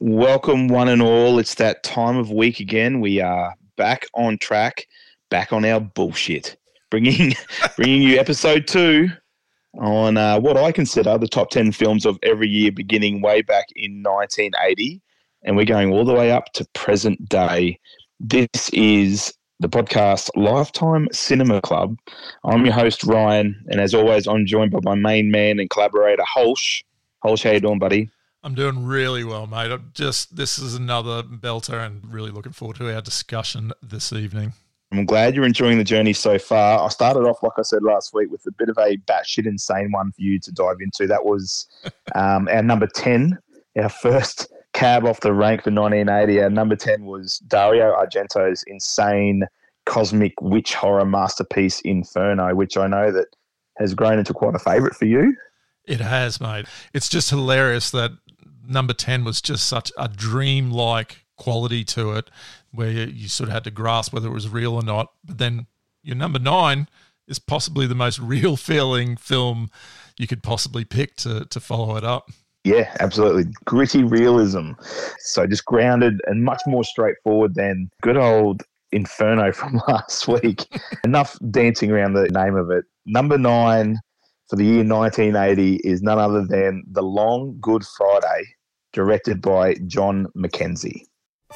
Welcome, one and all. It's that time of week again. We are back on track, back on our bullshit, bringing you episode 2 on what I consider the top 10 films of every year, beginning way back in 1980, and we're going all the way up to present day. This is the podcast Lifetime Cinema Club. I'm your host, Ryan, and as always, I'm joined by my main man and collaborator, Holsh. Holsh, how you doing, buddy? I'm doing really well, mate. This is another belter and really looking forward to our discussion this evening. I'm glad you're enjoying the journey so far. I started off, like I said last week, with a bit of a batshit insane one for you to dive into. That was our number 10, our first cab off the rank for 1980. Our number 10 was Dario Argento's insane cosmic witch horror masterpiece, Inferno, which I know that has grown into quite a favourite for you. It has, mate. It's just hilarious that number 10 was just such a dream-like quality to it where you sort of had to grasp whether it was real or not. But then your number 9 is possibly the most real-feeling film you could possibly pick to follow it up. Yeah, absolutely. Gritty realism. So just grounded and much more straightforward than good old Inferno from last week. Enough dancing around the name of it. Number 9 for the year 1980 is none other than The Long Good Friday, directed by John Mackenzie.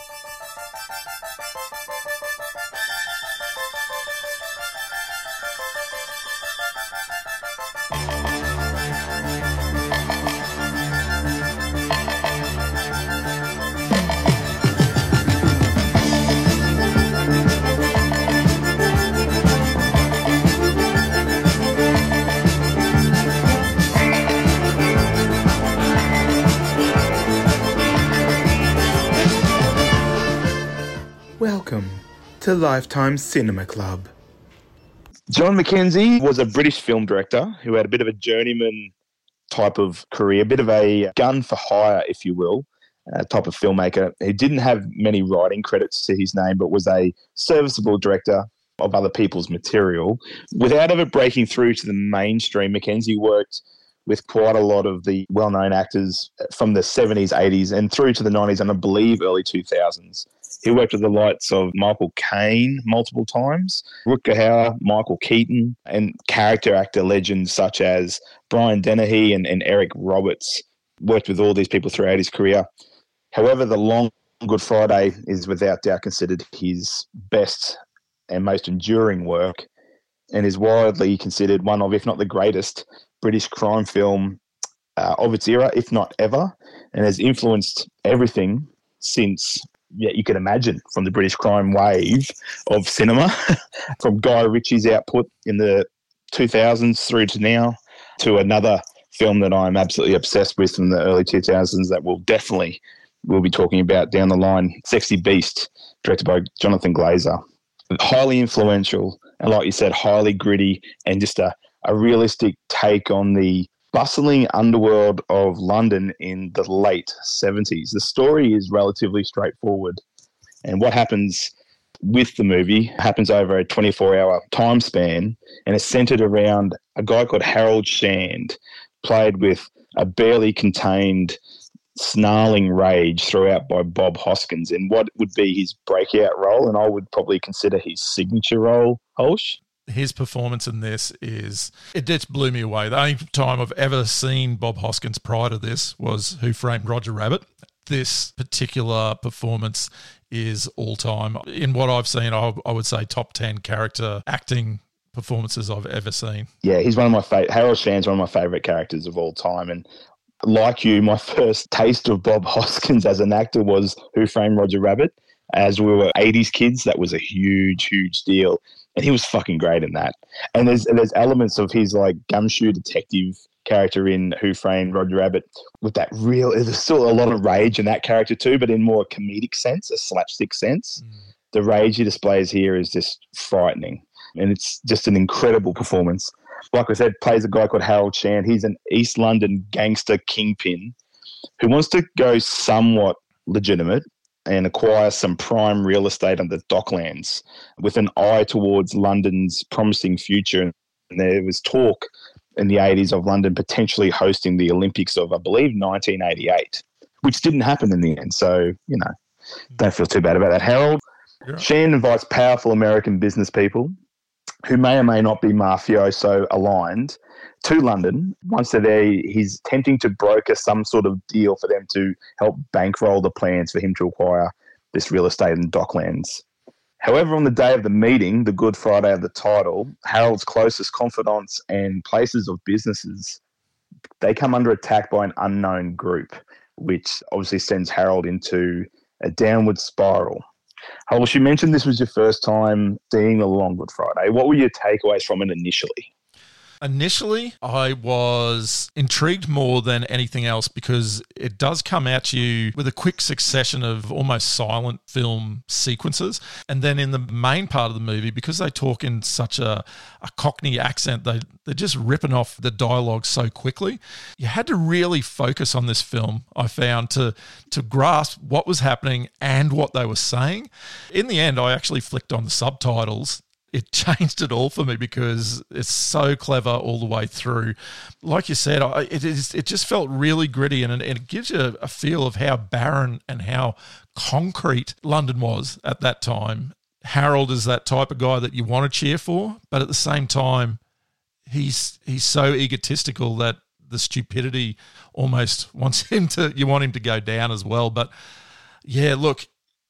Welcome to Lifetime Cinema Club. John Mackenzie was a British film director who had a bit of a journeyman type of career, a bit of a gun for hire, if you will, type of filmmaker. He didn't have many writing credits to his name, but was a serviceable director of other people's material. Without ever breaking through to the mainstream, Mackenzie worked with quite a lot of the well-known actors from the 70s, 80s, and through to the 90s, and I believe early 2000s. He worked with the likes of Michael Caine multiple times, Rutger Hauer, Michael Keaton, and character actor legends such as Brian Dennehy and Eric Roberts. Worked with all these people throughout his career. However, The Long Good Friday is without doubt considered his best and most enduring work, and is widely considered one of, if not the greatest, British crime film of its era, if not ever, and has influenced everything since you can imagine, from the British crime wave of cinema, from Guy Ritchie's output in the 2000s through to now, to another film that I'm absolutely obsessed with from the early 2000s that we'll be talking about down the line, Sexy Beast, directed by Jonathan Glazer. Highly influential, and like you said, highly gritty, and just a realistic take on the bustling underworld of London in the late 70s. The story is relatively straightforward, and what happens with the movie happens over a 24-hour time span, and is centered around a guy called Harold Shand, played with a barely contained snarling rage throughout by Bob Hoskins in what would be his breakout role, and I would probably consider his signature role, Holsh. His performance in this it just blew me away. The only time I've ever seen Bob Hoskins prior to this was Who Framed Roger Rabbit. This particular performance is all-time. In what I've seen, I would say top 10 character acting performances I've ever seen. Yeah, he's one of my favorite. Harold Shand's one of my favourite characters of all time, and like you, my first taste of Bob Hoskins as an actor was Who Framed Roger Rabbit. As we were 80s kids, that was a huge, huge deal. And he was fucking great in that. And there's elements of his like gumshoe detective character in Who Framed Roger Rabbit with that there's still a lot of rage in that character too, but in more a comedic sense, a slapstick sense. The rage he displays here is just frightening. And it's just an incredible performance. Like I said, plays a guy called Harold Shand. He's an East London gangster kingpin who wants to go somewhat legitimate and acquire some prime real estate on the Docklands with an eye towards London's promising future. And there was talk in the 80s of London potentially hosting the Olympics of, I believe, 1988, which didn't happen in the end. So, don't feel too bad about that. Harold, Sheen invites powerful American business people who may or may not be mafioso aligned to London. Once they're there, he's attempting to broker some sort of deal for them to help bankroll the plans for him to acquire this real estate in Docklands. However, on the day of the meeting, the Good Friday of the title, Harold's closest confidants and places of businesses, they come under attack by an unknown group, which obviously sends Harold into a downward spiral. Harold, you mentioned this was your first time seeing The Long Good Friday. What were your takeaways from it initially? Initially, I was intrigued more than anything else because it does come at you with a quick succession of almost silent film sequences. And then in the main part of the movie, because they talk in such a Cockney accent, they're just ripping off the dialogue so quickly. You had to really focus on this film, I found, to grasp what was happening and what they were saying. In the end, I actually flicked on the subtitles. It changed it all for me because it's so clever all the way through. Like you said, it just felt really gritty, and it gives you a feel of how barren and how concrete London was at that time. Harold is that type of guy that you want to cheer for, but at the same time, he's so egotistical that the stupidity almost you want him to go down as well. But yeah, look,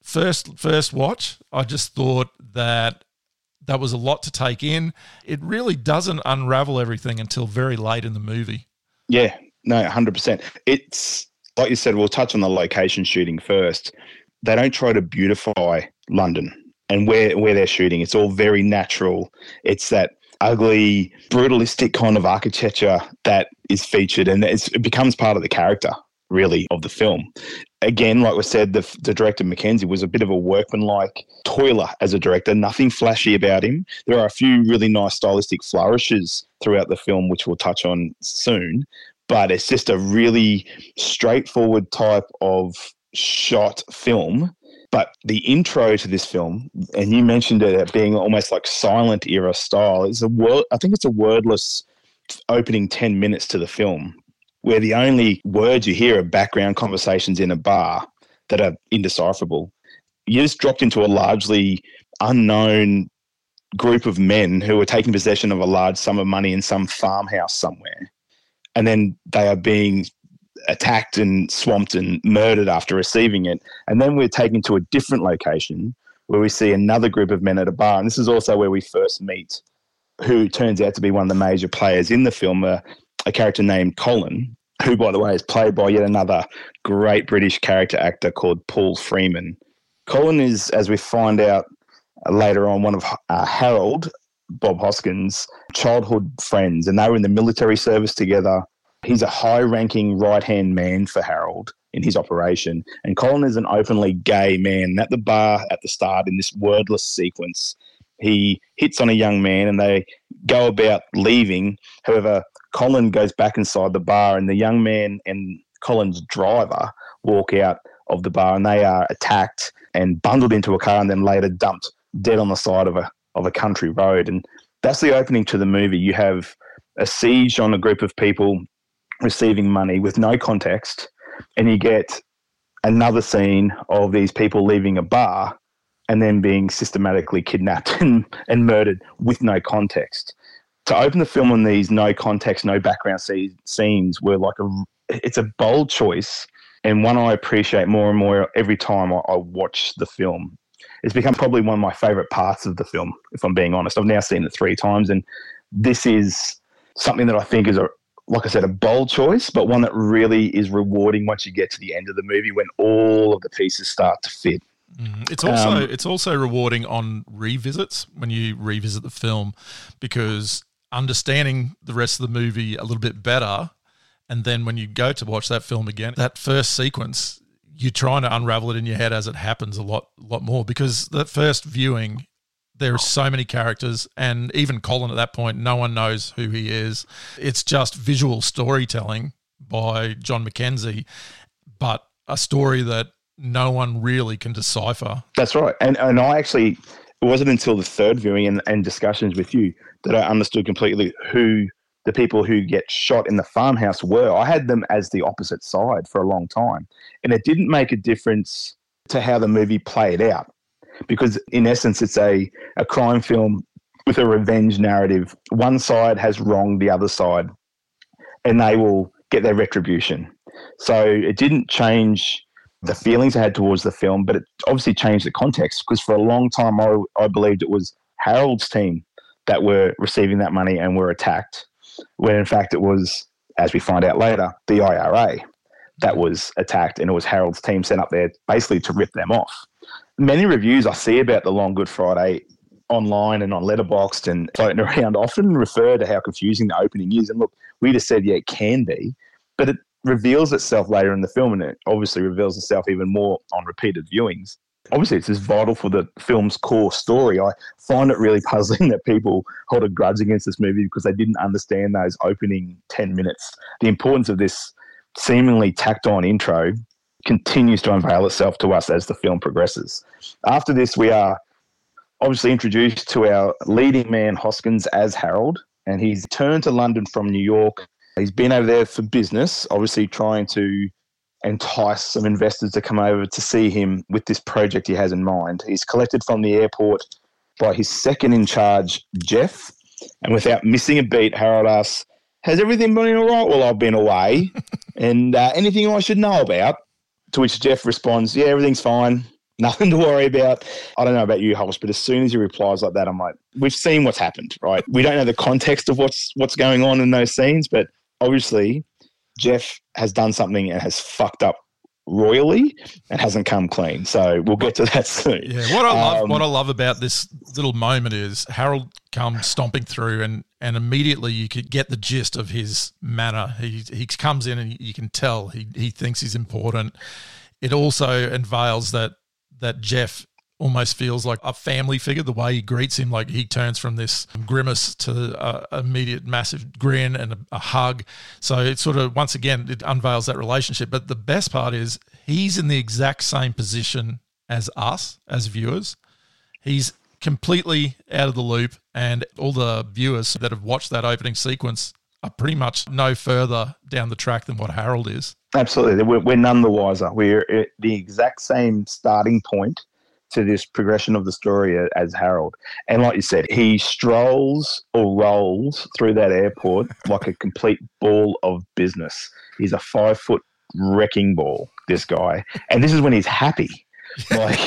first watch, I just thought that was a lot to take in. It really doesn't unravel everything until very late in the movie. Yeah, no, 100%. It's, like you said, we'll touch on the location shooting first. They don't try to beautify London and where they're shooting. It's all very natural. It's that ugly, brutalistic kind of architecture that is featured, and it becomes part of the character, really, of the film. Again, like we said, the director, Mackenzie, was a bit of a workmanlike toiler as a director, nothing flashy about him. There are a few really nice stylistic flourishes throughout the film, which we'll touch on soon, but it's just a really straightforward type of shot film. But the intro to this film, and you mentioned it being almost like silent era style, I think it's a wordless opening 10 minutes to the film, where the only words you hear are background conversations in a bar that are indecipherable. You're just dropped into a largely unknown group of men who are taking possession of a large sum of money in some farmhouse somewhere. And then they are being attacked and swamped and murdered after receiving it. And then we're taken to a different location where we see another group of men at a bar. And this is also where we first meet who turns out to be one of the major players in the film, a character named Colin, who, by the way, is played by yet another great British character actor called Paul Freeman. Colin is, as we find out later on, one of Harold, Bob Hoskins' childhood friends, and they were in the military service together. He's a high-ranking right-hand man for Harold in his operation, and Colin is an openly gay man. At the bar at the start, in this wordless sequence, he hits on a young man and they go about leaving. However, Colin goes back inside the bar and the young man and Colin's driver walk out of the bar and they are attacked and bundled into a car and then later dumped dead on the side of a country road. And that's the opening to the movie. You have a siege on a group of people receiving money with no context, and you get another scene of these people leaving a bar and then being systematically kidnapped and murdered with no context. To open the film on these no context, no background scenes were it's a bold choice, and one I appreciate more and more every time I watch the film. It's become probably one of my favourite parts of the film, if I'm being honest. I've now seen it 3 times, and this is something that I think is, like I said, a bold choice, but one that really is rewarding once you get to the end of the movie when all of the pieces start to fit. It's also rewarding on revisits when you revisit the film, because understanding the rest of the movie a little bit better, and then when you go to watch that film again, that first sequence, you're trying to unravel it in your head as it happens a lot more, because that first viewing, there are so many characters, and even Colin at that point, no one knows who he is. It's just visual storytelling by John Mackenzie, but a story that no one really can decipher. That's right. And I actually, it wasn't until the third viewing and discussions with you that I understood completely who the people who get shot in the farmhouse were. I had them as the opposite side for a long time. And it didn't make a difference to how the movie played out, because in essence, it's a crime film with a revenge narrative. One side has wronged the other side, and they will get their retribution. So it didn't change the feelings I had towards the film, but it obviously changed the context, because for a long time I believed it was Harold's team that were receiving that money and were attacked, when in fact it was, as we find out later, the IRA that was attacked, and it was Harold's team sent up there basically to rip them off. Many reviews I see about The Long Good Friday online and on Letterboxd and floating around often refer to how confusing the opening is. And look, we just said, yeah, it can be, but it reveals itself later in the film, and it obviously reveals itself even more on repeated viewings. Obviously, it's just vital for the film's core story. I find it really puzzling that people hold a grudge against this movie because they didn't understand those opening 10 minutes. The importance of this seemingly tacked-on intro continues to unveil itself to us as the film progresses. After this, we are obviously introduced to our leading man, Hoskins, as Harold, and he's turned to London from New York. He's been over there for business, obviously trying to entice some investors to come over to see him with this project he has in mind. He's collected from the airport by his second in charge, Jeff, and without missing a beat, Harold asks, "Has everything been all right while I've been away? And anything I should know about?" To which Jeff responds, "Yeah, everything's fine. Nothing to worry about." I don't know about you, Holmes, but as soon as he replies like that, I'm like, we've seen what's happened, right? We don't know the context of what's going on in those scenes, but obviously Jeff has done something and has fucked up royally and hasn't come clean. So we'll get to that soon. Yeah, what I love about this little moment is Harold comes stomping through, and immediately you could get the gist of his manner. He comes in and you can tell he thinks he's important. It also unveils that Jeff almost feels like a family figure, the way he greets him. Like he turns from this grimace to a immediate massive grin and a hug. So it sort of, once again, it unveils that relationship. But the best part is he's in the exact same position as us, as viewers. He's completely out of the loop, and all the viewers that have watched that opening sequence are pretty much no further down the track than what Harold is. Absolutely. We're none the wiser. We're at the exact same starting point to this progression of the story as Harold. And like you said, he strolls or rolls through that airport like a complete ball of business. He's a 5-foot wrecking ball, this guy. And this is when he's happy. Like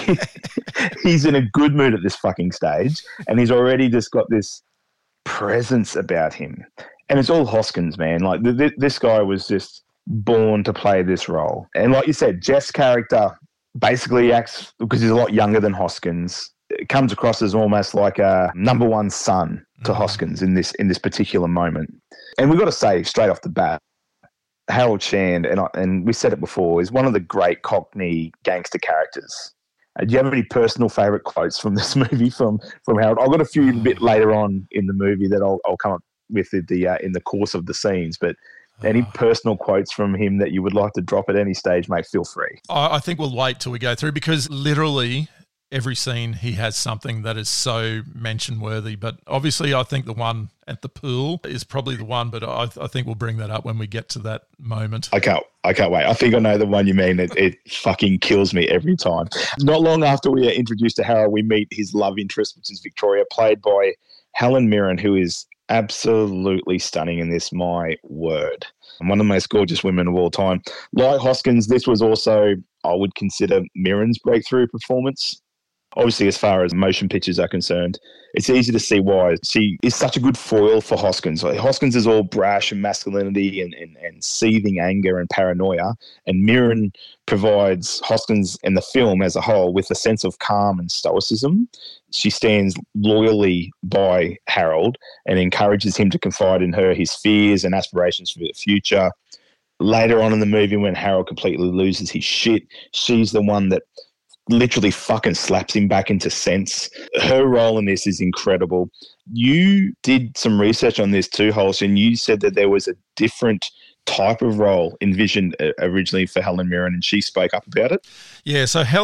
he's in a good mood at this fucking stage, and he's already just got this presence about him. And it's all Hoskins, man. Like this guy was just born to play this role. And like you said, Jeff's character basically acts, because he's a lot younger than Hoskins, it comes across as almost like a number one son to Hoskins in this particular moment. And we've got to say straight off the bat, Harold Shand, and we said it before, is one of the great Cockney gangster characters. Do you have any personal favourite quotes from this movie from Harold? I've got a few a bit later on in the movie that I'll come up with in the course of the scenes, but any personal quotes from him that you would like to drop at any stage, mate, feel free. I think we'll wait till we go through, because literally every scene he has something that is so mention-worthy. But obviously I think the one at the pool is probably the one, but I think we'll bring that up when we get to that moment. I can't wait. I think I know the one you mean. It fucking kills me every time. Not long after we are introduced to Harold, we meet his love interest, which is Victoria, played by Helen Mirren, who is absolutely stunning in this, my word. One of the most gorgeous women of all time. Like Hoskins, this was also, I would consider, Mirren's breakthrough performance. Obviously, as far as motion pictures are concerned, it's easy to see why. She is such a good foil for Hoskins. Like, Hoskins is all brash and masculinity and seething anger and paranoia, and Mirren provides Hoskins and the film as a whole with a sense of calm and stoicism. She stands loyally by Harold and encourages him to confide in her his fears and aspirations for the future. Later on in the movie, when Harold completely loses his shit, she's the one that literally fucking slaps him back into sense. Her role in this is incredible. You did some research on this too, Holst, and you said that there was a different type of role envisioned originally for Helen Mirren, and she spoke up about it. Yeah, so Helen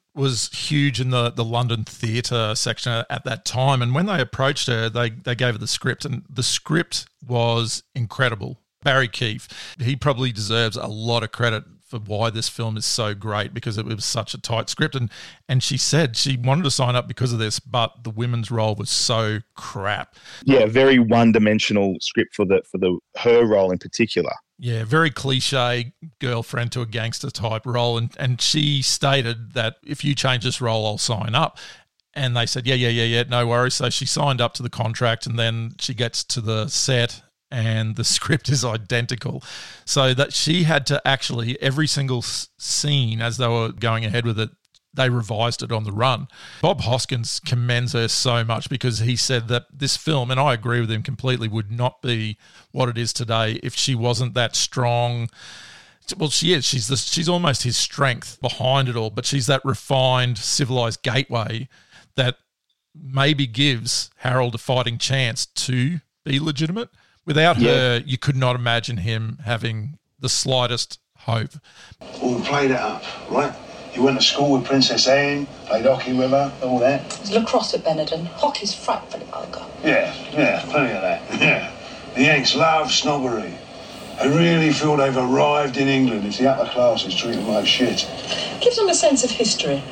was huge in the London theatre section at that time. And when they approached her, they gave her the script, and the script was incredible. Barry Keefe, he probably deserves a lot of credit for why this film is so great, because it was such a tight script. And she said she wanted to sign up because of this, but the women's role was so crap. Yeah, very one-dimensional script for her role in particular. Yeah, very cliche girlfriend to a gangster type role. And she stated that if you change this role, I'll sign up. And they said, yeah, no worries. So she signed up to the contract, and then she gets to the set and the script is identical. So that she had to actually, every single scene as they were going ahead with it, they revised it on the run. Bob Hoskins commends her so much, because he said that this film, and I agree with him completely, would not be what it is today if she wasn't that strong. Well, she is. She's almost his strength behind it all, but she's that refined, civilized gateway that maybe gives Harold a fighting chance to be legitimate. Without her, you could not imagine him having the slightest hope. Well, we played it up, right? You went to school with Princess Anne, played hockey with her, all that. There's lacrosse at Benetton. Hockey's frightfully vulgar. Yeah, plenty of that. Yeah. The Yanks love snobbery. They really feel they've arrived in England if the upper classes treat them like shit. Gives them a sense of history.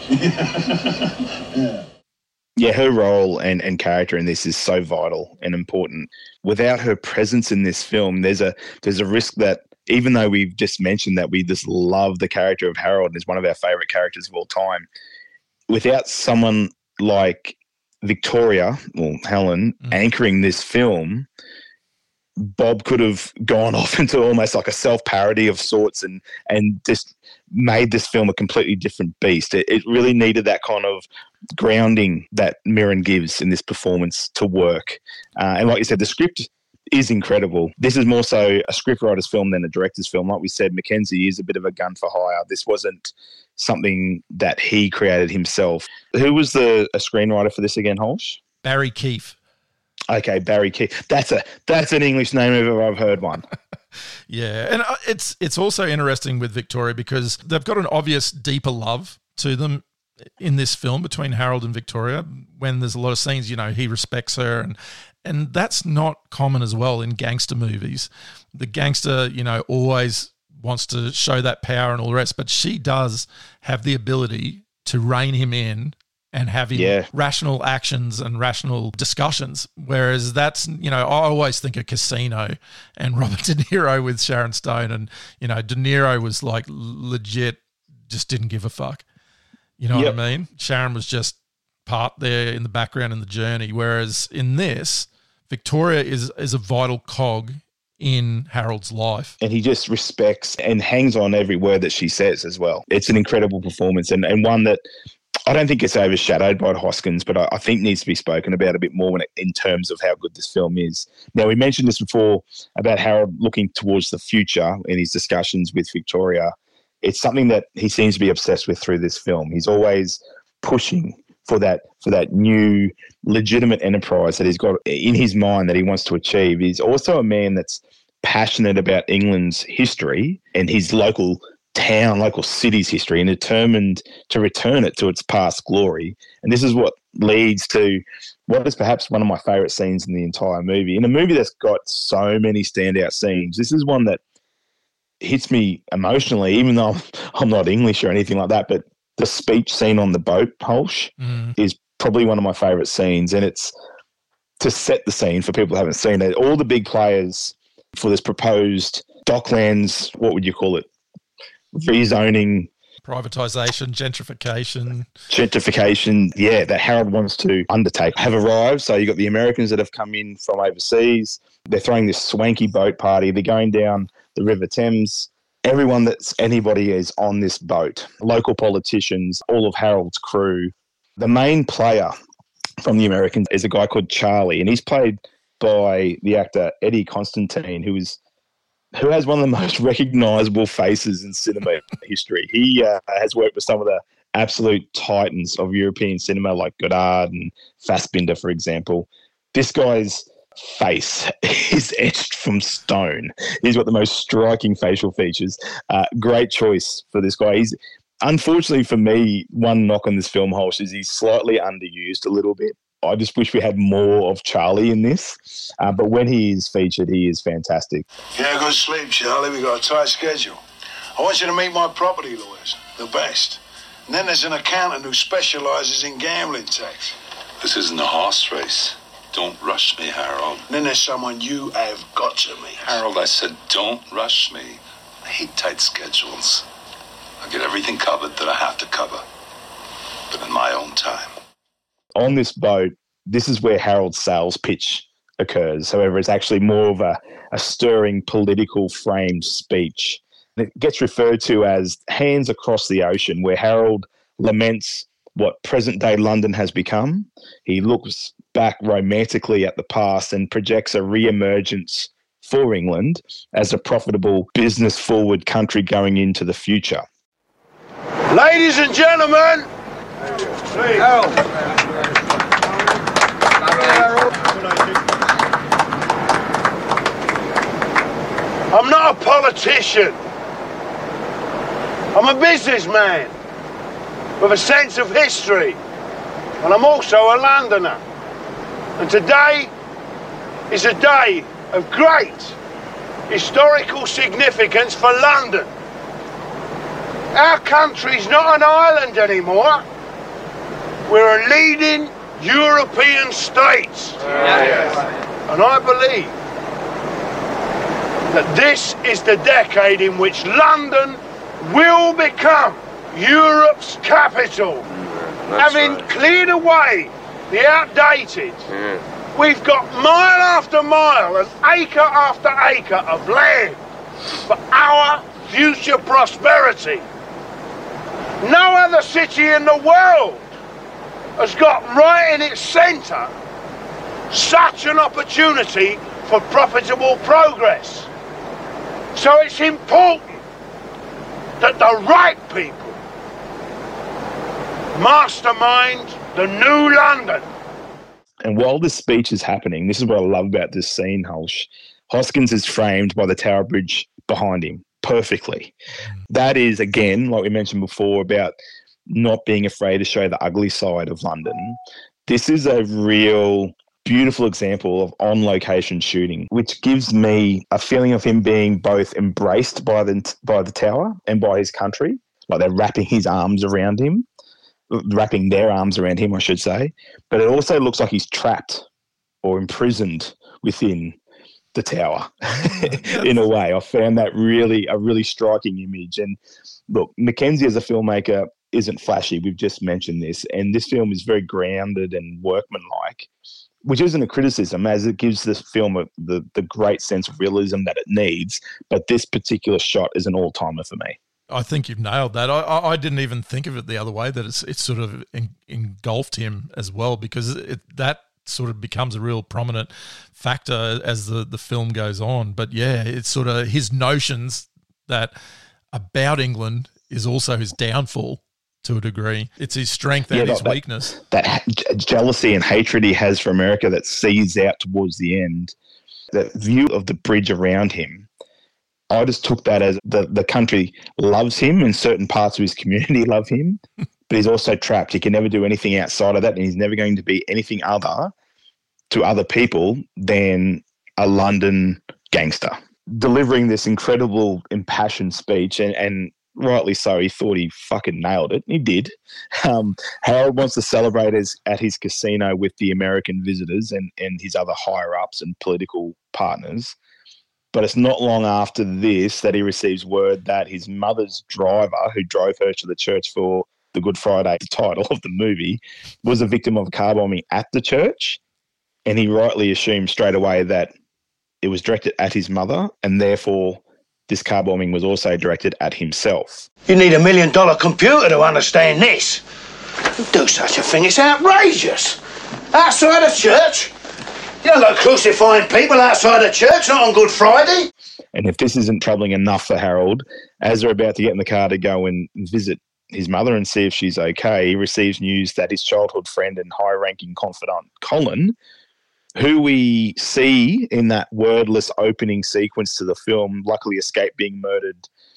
Yeah. Yeah, her role and character in this is so vital and important. Without her presence in this film, there's a risk that, even though we've just mentioned that we just love the character of Harold and is one of our favourite characters of all time, without someone like Victoria, or Helen, anchoring this film, Bob could have gone off into almost like a self-parody of sorts and just made this film a completely different beast. It really needed that kind of grounding that Mirren gives in this performance to work. And like you said, the script is incredible. This is more so a scriptwriter's film than a director's film. Like we said, Mackenzie is a bit of a gun for hire. This wasn't something that he created himself. Who was a screenwriter for this again, Holsh? Barry Keefe. Okay, Barry Keefe. That's an English name if I've heard one. Yeah, and it's also interesting with Victoria because they've got an obvious deeper love to them in this film between Harold and Victoria. When there's a lot of scenes, he respects her, and that's not common as well in gangster movies. The gangster, always wants to show that power and all the rest, but she does have the ability to rein him in and having rational actions and rational discussions. Whereas that's, I always think of Casino and Robert De Niro with Sharon Stone. And, De Niro was like legit, just didn't give a fuck. You know what I mean? Sharon was just part there in the background in the journey. Whereas in this, Victoria is a vital cog in Harold's life. And he just respects and hangs on every word that she says as well. It's an incredible performance and one that I don't think it's overshadowed by Hoskins, but I think needs to be spoken about a bit more in terms of how good this film is. Now, we mentioned this before about Harold looking towards the future in his discussions with Victoria. It's something that he seems to be obsessed with through this film. He's always pushing for that new legitimate enterprise that he's got in his mind that he wants to achieve. He's also a man that's passionate about England's history and his local city's history and determined to return it to its past glory. And this is what leads to what is perhaps one of my favourite scenes in the entire movie. In a movie that's got so many standout scenes, this is one that hits me emotionally, even though I'm not English or anything like that, but the speech scene on the boat, Holsh, is probably one of my favourite scenes. And it's to set the scene for people who haven't seen it. All the big players for this proposed Docklands, what would you call it? Rezoning, privatisation, gentrification, that Harold wants to undertake have arrived. So you've got the Americans that have come in from overseas. They're throwing this swanky boat party. They're going down the River Thames. Anybody is on this boat. Local politicians, all of Harold's crew. The main player from the Americans is a guy called Charlie, and he's played by the actor Eddie Constantine, who has one of the most recognisable faces in cinema history. He has worked with some of the absolute titans of European cinema like Godard and Fassbinder, for example. This guy's face is etched from stone. He's got the most striking facial features. Great choice for this guy. Unfortunately for me, one knock on this film, Holsh, is he's slightly underused a little bit. I just wish we had more of Charlie in this. But when he is featured, he is fantastic. Yeah, good sleep, Charlie. We got a tight schedule. I want you to meet my property lawyers, the best. And then there's an accountant who specialises in gambling tax. This isn't a horse race. Don't rush me, Harold. And then there's someone you have got to meet. Harold, I said don't rush me. I hate tight schedules. I'll get everything covered that I have to cover, but in my own time. On this boat, this is where Harold's sales pitch occurs. However, it's actually more of a stirring political framed speech. It gets referred to as Hands Across the Ocean, where Harold laments what present-day London has become. He looks back romantically at the past and projects a re-emergence for England as a profitable, business-forward country going into the future. Ladies and gentlemen, I'm not a politician. I'm a businessman with a sense of history, and I'm also a Londoner. And today is a day of great historical significance for London. Our country's not an island anymore. We're a leading European state. And I believe that this is the decade in which London will become Europe's capital. Having cleared away the outdated, we've got mile after mile and acre after acre of land for our future prosperity. No other city in the world has got right in its centre such an opportunity for profitable progress. So it's important that the right people mastermind the new London. And while this speech is happening, this is what I love about this scene, Holsh. Hoskins is framed by the Tower Bridge behind him perfectly. That is, again, like we mentioned before, about not being afraid to show the ugly side of London. This is a real beautiful example of on-location shooting, which gives me a feeling of him being both embraced by the tower and by his country. Like they're wrapping their arms around him, I should say. But it also looks like he's trapped or imprisoned within the tower in a way. I found that a really striking image. And look, Mackenzie as a filmmaker isn't flashy. We've just mentioned this. And this film is very grounded and workmanlike, which isn't a criticism, as it gives this film the great sense of realism that it needs. But this particular shot is an all-timer for me. I think you've nailed that. I didn't even think of it the other way, that it's sort of engulfed him as well, because that sort of becomes a real prominent factor as the film goes on. But yeah, it's sort of his notions that about England is also his downfall to a degree. It's his strength and his weakness. That jealousy and hatred he has for America that sees out towards the end, that view of the bridge around him, I just took that as the country loves him and certain parts of his community love him, but he's also trapped. He can never do anything outside of that, and he's never going to be anything other to other people than a London gangster. Delivering this incredible impassioned speech, and rightly so, he thought he fucking nailed it. He did. Harold wants to celebrate at his casino with the American visitors and his other higher-ups and political partners. But it's not long after this that he receives word that his mother's driver, who drove her to the church for the Good Friday, the title of the movie, was a victim of a car bombing at the church. And he rightly assumed straight away that it was directed at his mother, and therefore this car bombing was also directed at himself. You need $1 million computer to understand this. You do such a thing, it's outrageous. Outside a church? You don't go crucifying people outside a church, not on Good Friday. And if this isn't troubling enough for Harold, as they're about to get in the car to go and visit his mother and see if she's okay, he receives news that his childhood friend and high-ranking confidant, Colin, who we see in that wordless opening sequence to the film, luckily escaped being murdered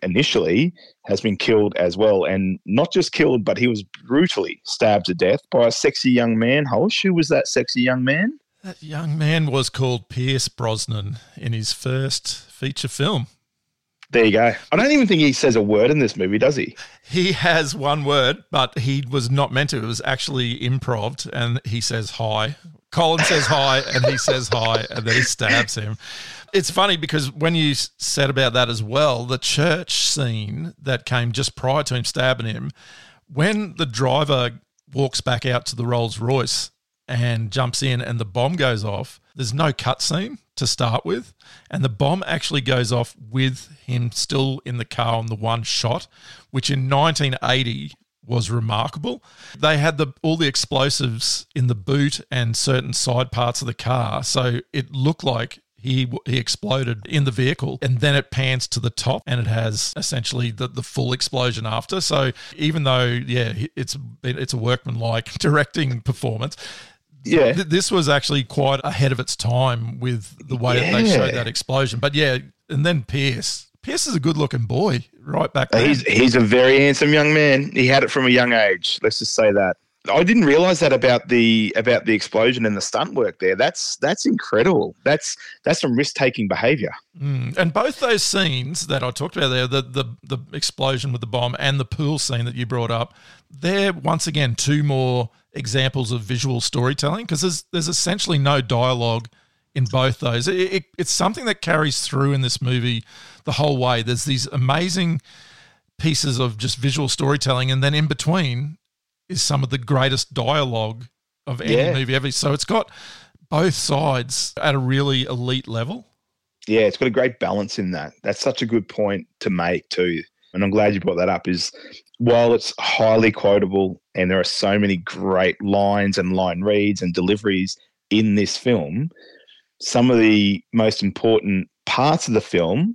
initially has been killed as well. And not just killed, but he was brutally stabbed to death by a sexy young man. Hosh, who was that sexy young man? That young man was called Pierce Brosnan in his first feature film. There you go. I don't even think he says a word in this movie, does he? He has one word, but he was not meant to. It was actually improv, and he says hi. Colin says hi, and he says hi, and then he stabs him. It's funny because when you said about that as well, the church scene that came just prior to him stabbing him, when the driver walks back out to the Rolls Royce and jumps in and the bomb goes off, there's no cutscene to start with, and the bomb actually goes off with him still in the car on the one shot, which in 1980 was remarkable. They had all the explosives in the boot and certain side parts of the car, so it looked like he exploded in the vehicle, and then it pans to the top and it has essentially the full explosion after. So even though, yeah, it's a workmanlike directing performance, yeah, this was actually quite ahead of its time with the way that they showed that explosion. But yeah, and then Pierce is a good-looking boy right back then. He's a very handsome young man. He had it from a young age. Let's just say that. I didn't realize that about the explosion and the stunt work there. That's incredible. That's some risk-taking behavior. And both those scenes that I talked about there, the explosion with the bomb and the pool scene that you brought up, they're once again two more examples of visual storytelling, because there's essentially no dialogue in both those. It's something that carries through in this movie the whole way. There's these amazing pieces of just visual storytelling, and then in between is some of the greatest dialogue of any movie ever. So it's got both sides at a really elite level. Yeah, it's got a great balance in that. That's such a good point to make too. And I'm glad you brought that up, is while it's highly quotable and there are so many great lines and line reads and deliveries in this film, some of the most important parts of the film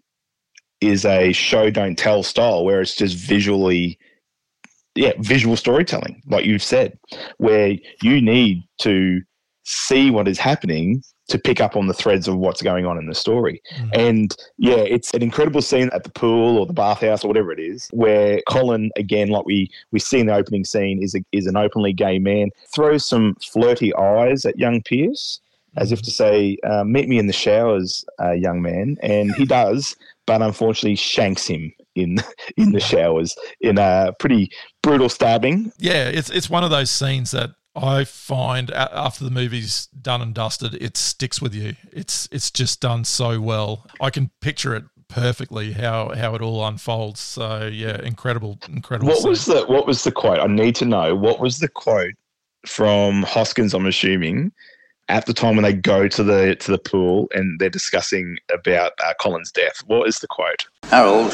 is a show, don't tell style, where it's just visual storytelling, like you've said, where you need to see what is happening to pick up on the threads of what's going on in the story. And yeah, it's an incredible scene at the pool or the bathhouse or whatever it is, where Colin, again, like we see in the opening scene, is an openly gay man, throws some flirty eyes at young Pierce as if to say, meet me in the showers, young man. And he does, but unfortunately shanks him in the showers in a pretty brutal stabbing. Yeah, it's one of those scenes that I find after the movie's done and dusted, it sticks with you. It's just done so well. I can picture it perfectly how it all unfolds. So yeah, incredible. What was the quote? I need to know, what was the quote from Hoskins, I'm assuming, at the time when they go to the pool and they're discussing about Colin's death? What is the quote? Harold,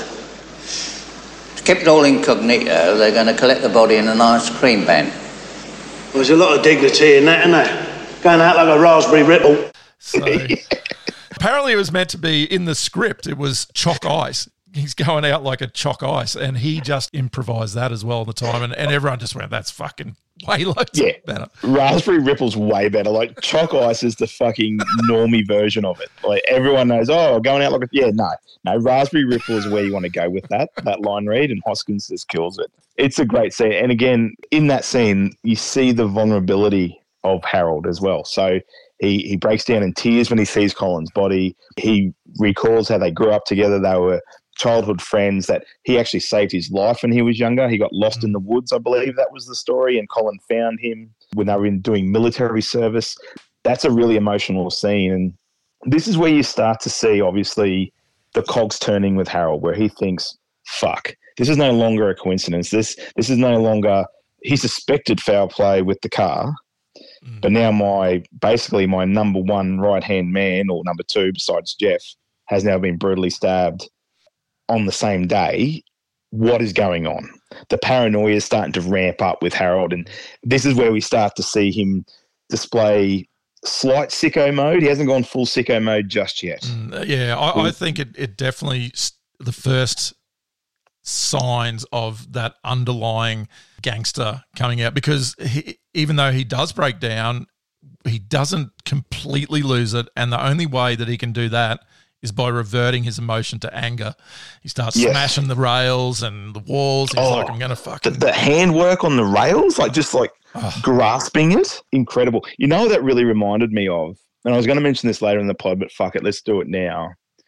to keep it all incognito, they're going to collect the body in an ice cream van. There's a lot of dignity in that, isn't there? Going out like a raspberry ripple. So, apparently it was meant to be in the script. It was chalk ice. He's going out like a chalk ice, and he just improvised that as well at the time, and everyone just went, that's fucking way loads better. Raspberry ripple's way better. Like, chalk ice is the fucking normie version of it. Like, everyone knows, going out like no, raspberry ripple is where you want to go with that line read, and Hoskins just kills it. It's a great scene. And again, in that scene, you see the vulnerability of Harold as well. So he breaks down in tears when he sees Colin's body. He recalls how they grew up together. They were childhood friends, that he actually saved his life when he was younger. He got lost in the woods, I believe that was the story, and Colin found him when they were doing military service. That's a really emotional scene. And this is where you start to see, obviously, the cogs turning with Harold, where he thinks, fuck, this is no longer a coincidence. This is no longer, he suspected foul play with the car, but now my number one right-hand man, or number two besides Jeff, has now been brutally stabbed on the same day. What is going on? The paranoia is starting to ramp up with Harold, and this is where we start to see him display slight sicko mode. He hasn't gone full sicko mode just yet. I think it definitely, the first signs of that underlying gangster coming out, because even though he does break down, he doesn't completely lose it, and the only way that he can do that is by reverting his emotion to anger. He starts smashing the rails and the walls. He's like, I'm going to fucking... The handwork on the rails, grasping it, incredible. You know what that really reminded me of? And I was going to mention this later in the pod, but fuck it, let's do it now,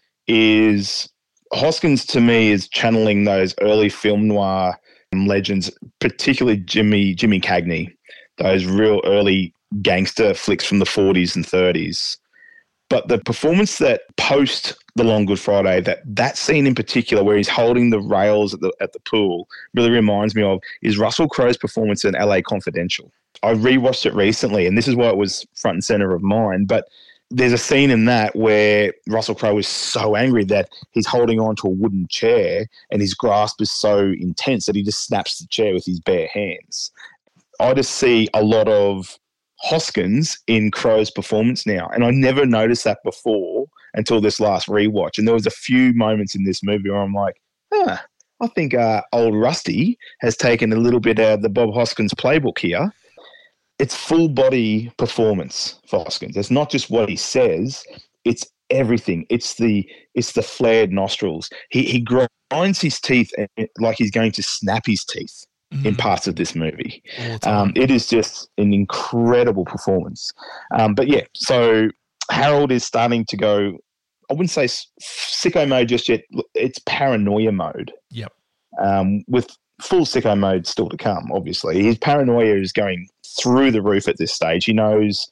is Hoskins to me is channeling those early film noir legends, particularly Jimmy Cagney, those real early gangster flicks from the 40s and 30s. But the performance that post The Long Good Friday, that scene in particular where he's holding the rails at the pool really reminds me of is Russell Crowe's performance in LA Confidential. I rewatched it recently, and this is why it was front and center of mine. But there's a scene in that where Russell Crowe is so angry that he's holding on to a wooden chair and his grasp is so intense that he just snaps the chair with his bare hands. I just see a lot of Hoskins in Crowe's performance now, and I never noticed that before until this last rewatch. And there was a few moments in this movie where I'm like, I think old Rusty has taken a little bit out of the Bob Hoskins playbook here. It's full body performance for Hoskins. It's not just what he says; it's everything. It's the flared nostrils. He grinds his teeth like he's going to snap his teeth in parts of this movie. It is just an incredible performance. But yeah, so Harold is starting to go, I wouldn't say sicko mode just yet. It's paranoia mode. Yep. With full sicko mode still to come, obviously. His paranoia is going through the roof at this stage. He knows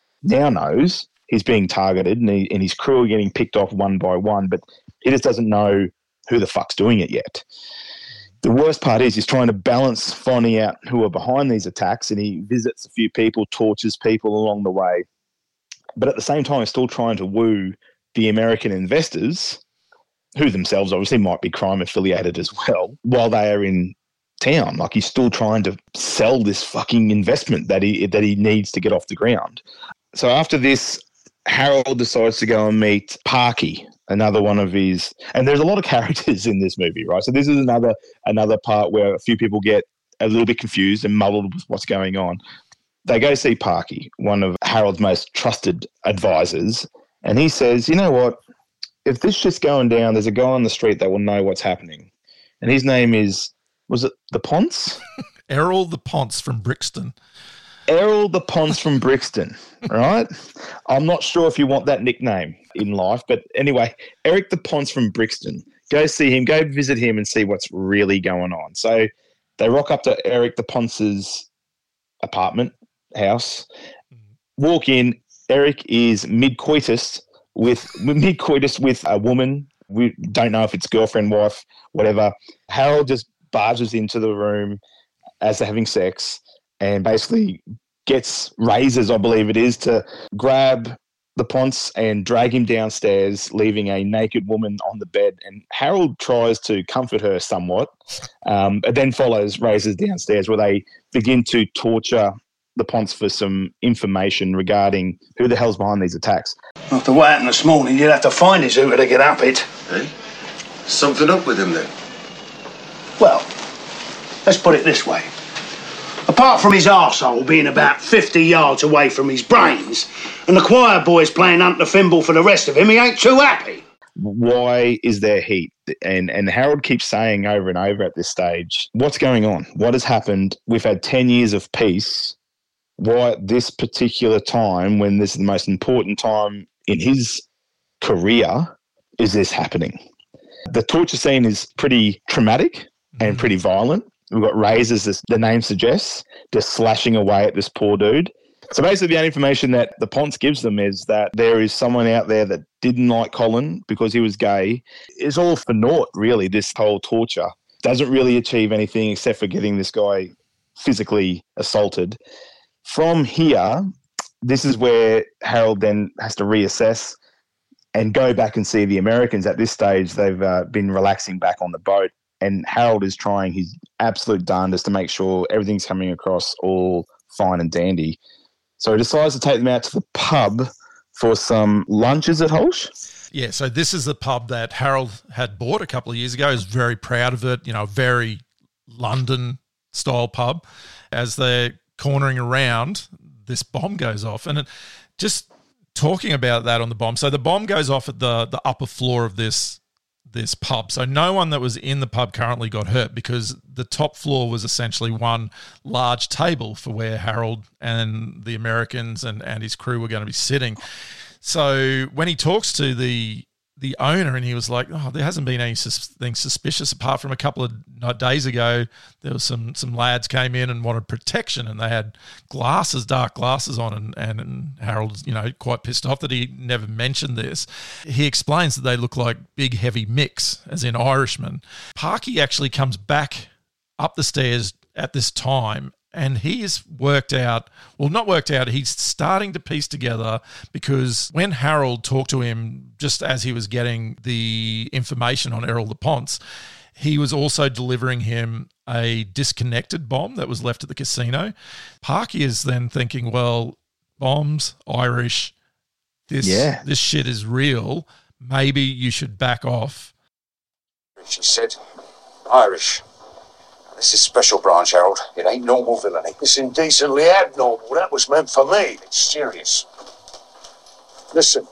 he's being targeted and his crew are getting picked off one by one, but he just doesn't know who the fuck's doing it yet. The worst part is he's trying to balance finding out who are behind these attacks, and he visits a few people, tortures people along the way. But at the same time, he's still trying to woo the American investors, who themselves obviously might be crime affiliated as well, while they are in town. Like, he's still trying to sell this fucking investment that he needs to get off the ground. So after this, Harold decides to go and meet Parky, another one of his, and there's a lot of characters in this movie, right? So this is another part where a few people get a little bit confused and muddled with what's going on. They go see Parky, one of Harold's most trusted advisors, and he says, you know what? If this shit's going down, there's a guy on the street that will know what's happening. And his name was it the Ponce? Errol the Ponce from Brixton. Errol the Ponce from Brixton, right? I'm not sure if you want that nickname in life, but anyway, Eric the Ponce from Brixton. Go see him, go visit him and see what's really going on. So they rock up to Eric the Ponce's house, walk in. Eric is mid-coitus with a woman. We don't know if it's girlfriend, wife, whatever. Harold just barges into the room as they're having sex and basically gets razors, I believe it is, to grab the Ponce and drag him downstairs, leaving a naked woman on the bed. And Harold tries to comfort her somewhat, but then follows razors downstairs where they begin to torture the Ponce for some information regarding who the hell's behind these attacks. After what happened this morning, you'd have to find his hooter to get up it. Eh? Something up with him then? Well, let's put it this way. Apart from his arsehole being about 50 yards away from his brains and the choir boys playing Hunt the Thimble for the rest of him, he ain't too happy. Why is there heat? And Harold keeps saying over and over at this stage, what's going on? What has happened? We've had 10 years of peace. Why at this particular time, when this is the most important time in his career, is this happening? The torture scene is pretty traumatic and pretty violent. We've got razors, as the name suggests, just slashing away at this poor dude. So basically the only information that the Ponce gives them is that there is someone out there that didn't like Colin because he was gay. It's all for naught, really, this whole torture. Doesn't really achieve anything except for getting this guy physically assaulted. From here, this is where Harold then has to reassess and go back and see the Americans. At this stage, they've been relaxing back on the boat, and Harold is trying his absolute darndest to make sure everything's coming across all fine and dandy. So he decides to take them out to the pub for some lunches at Holsh. Yeah, so this is the pub that Harold had bought a couple of years ago. He was very proud of it, very London-style pub. As they're cornering around, this bomb goes off. And it just talking about that on the bomb. So the bomb goes off at the upper floor of this pub. So no one that was in the pub currently got hurt because the top floor was essentially one large table for where Harold and the Americans and his crew were going to be sitting. So when he talks to the owner, and he was like, "Oh, there hasn't been anything suspicious apart from a couple of days ago. There was some lads came in and wanted protection, and they had dark glasses on." And Harold's, quite pissed off that he never mentioned this. He explains that they look like big, heavy mix, as in Irishmen. Parky actually comes back up the stairs at this time, and he's he's starting to piece together, because when Harold talked to him just as he was getting the information on Errol LaPonce, he was also delivering him a disconnected bomb that was left at the casino. Parky is then thinking, well, bombs, Irish, this shit is real. Maybe you should back off. She said, Irish. This is special branch, Harold. It ain't normal villainy. It's indecently abnormal. That was meant for me. It's serious. Listen.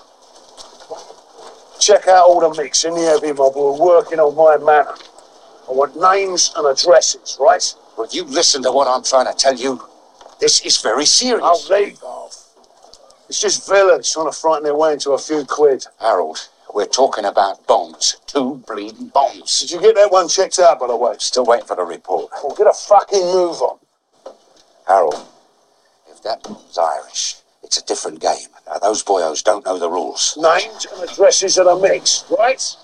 Check out all the mix in the heavy mob who are working on my manor. I want names and addresses, right? Well, you listen to what I'm trying to tell you. This is very serious. I'll leave off. It's just villains trying to frighten their way into a few quid. Harold, we're talking about bombs. 2 bleeding bombs. Did you get that one checked out, by the way? Still waiting for the report. Well, get a fucking move on. Harold, if that bomb's Irish, it's a different game. Now, those boyos don't know the rules. Names and addresses of the mix, right?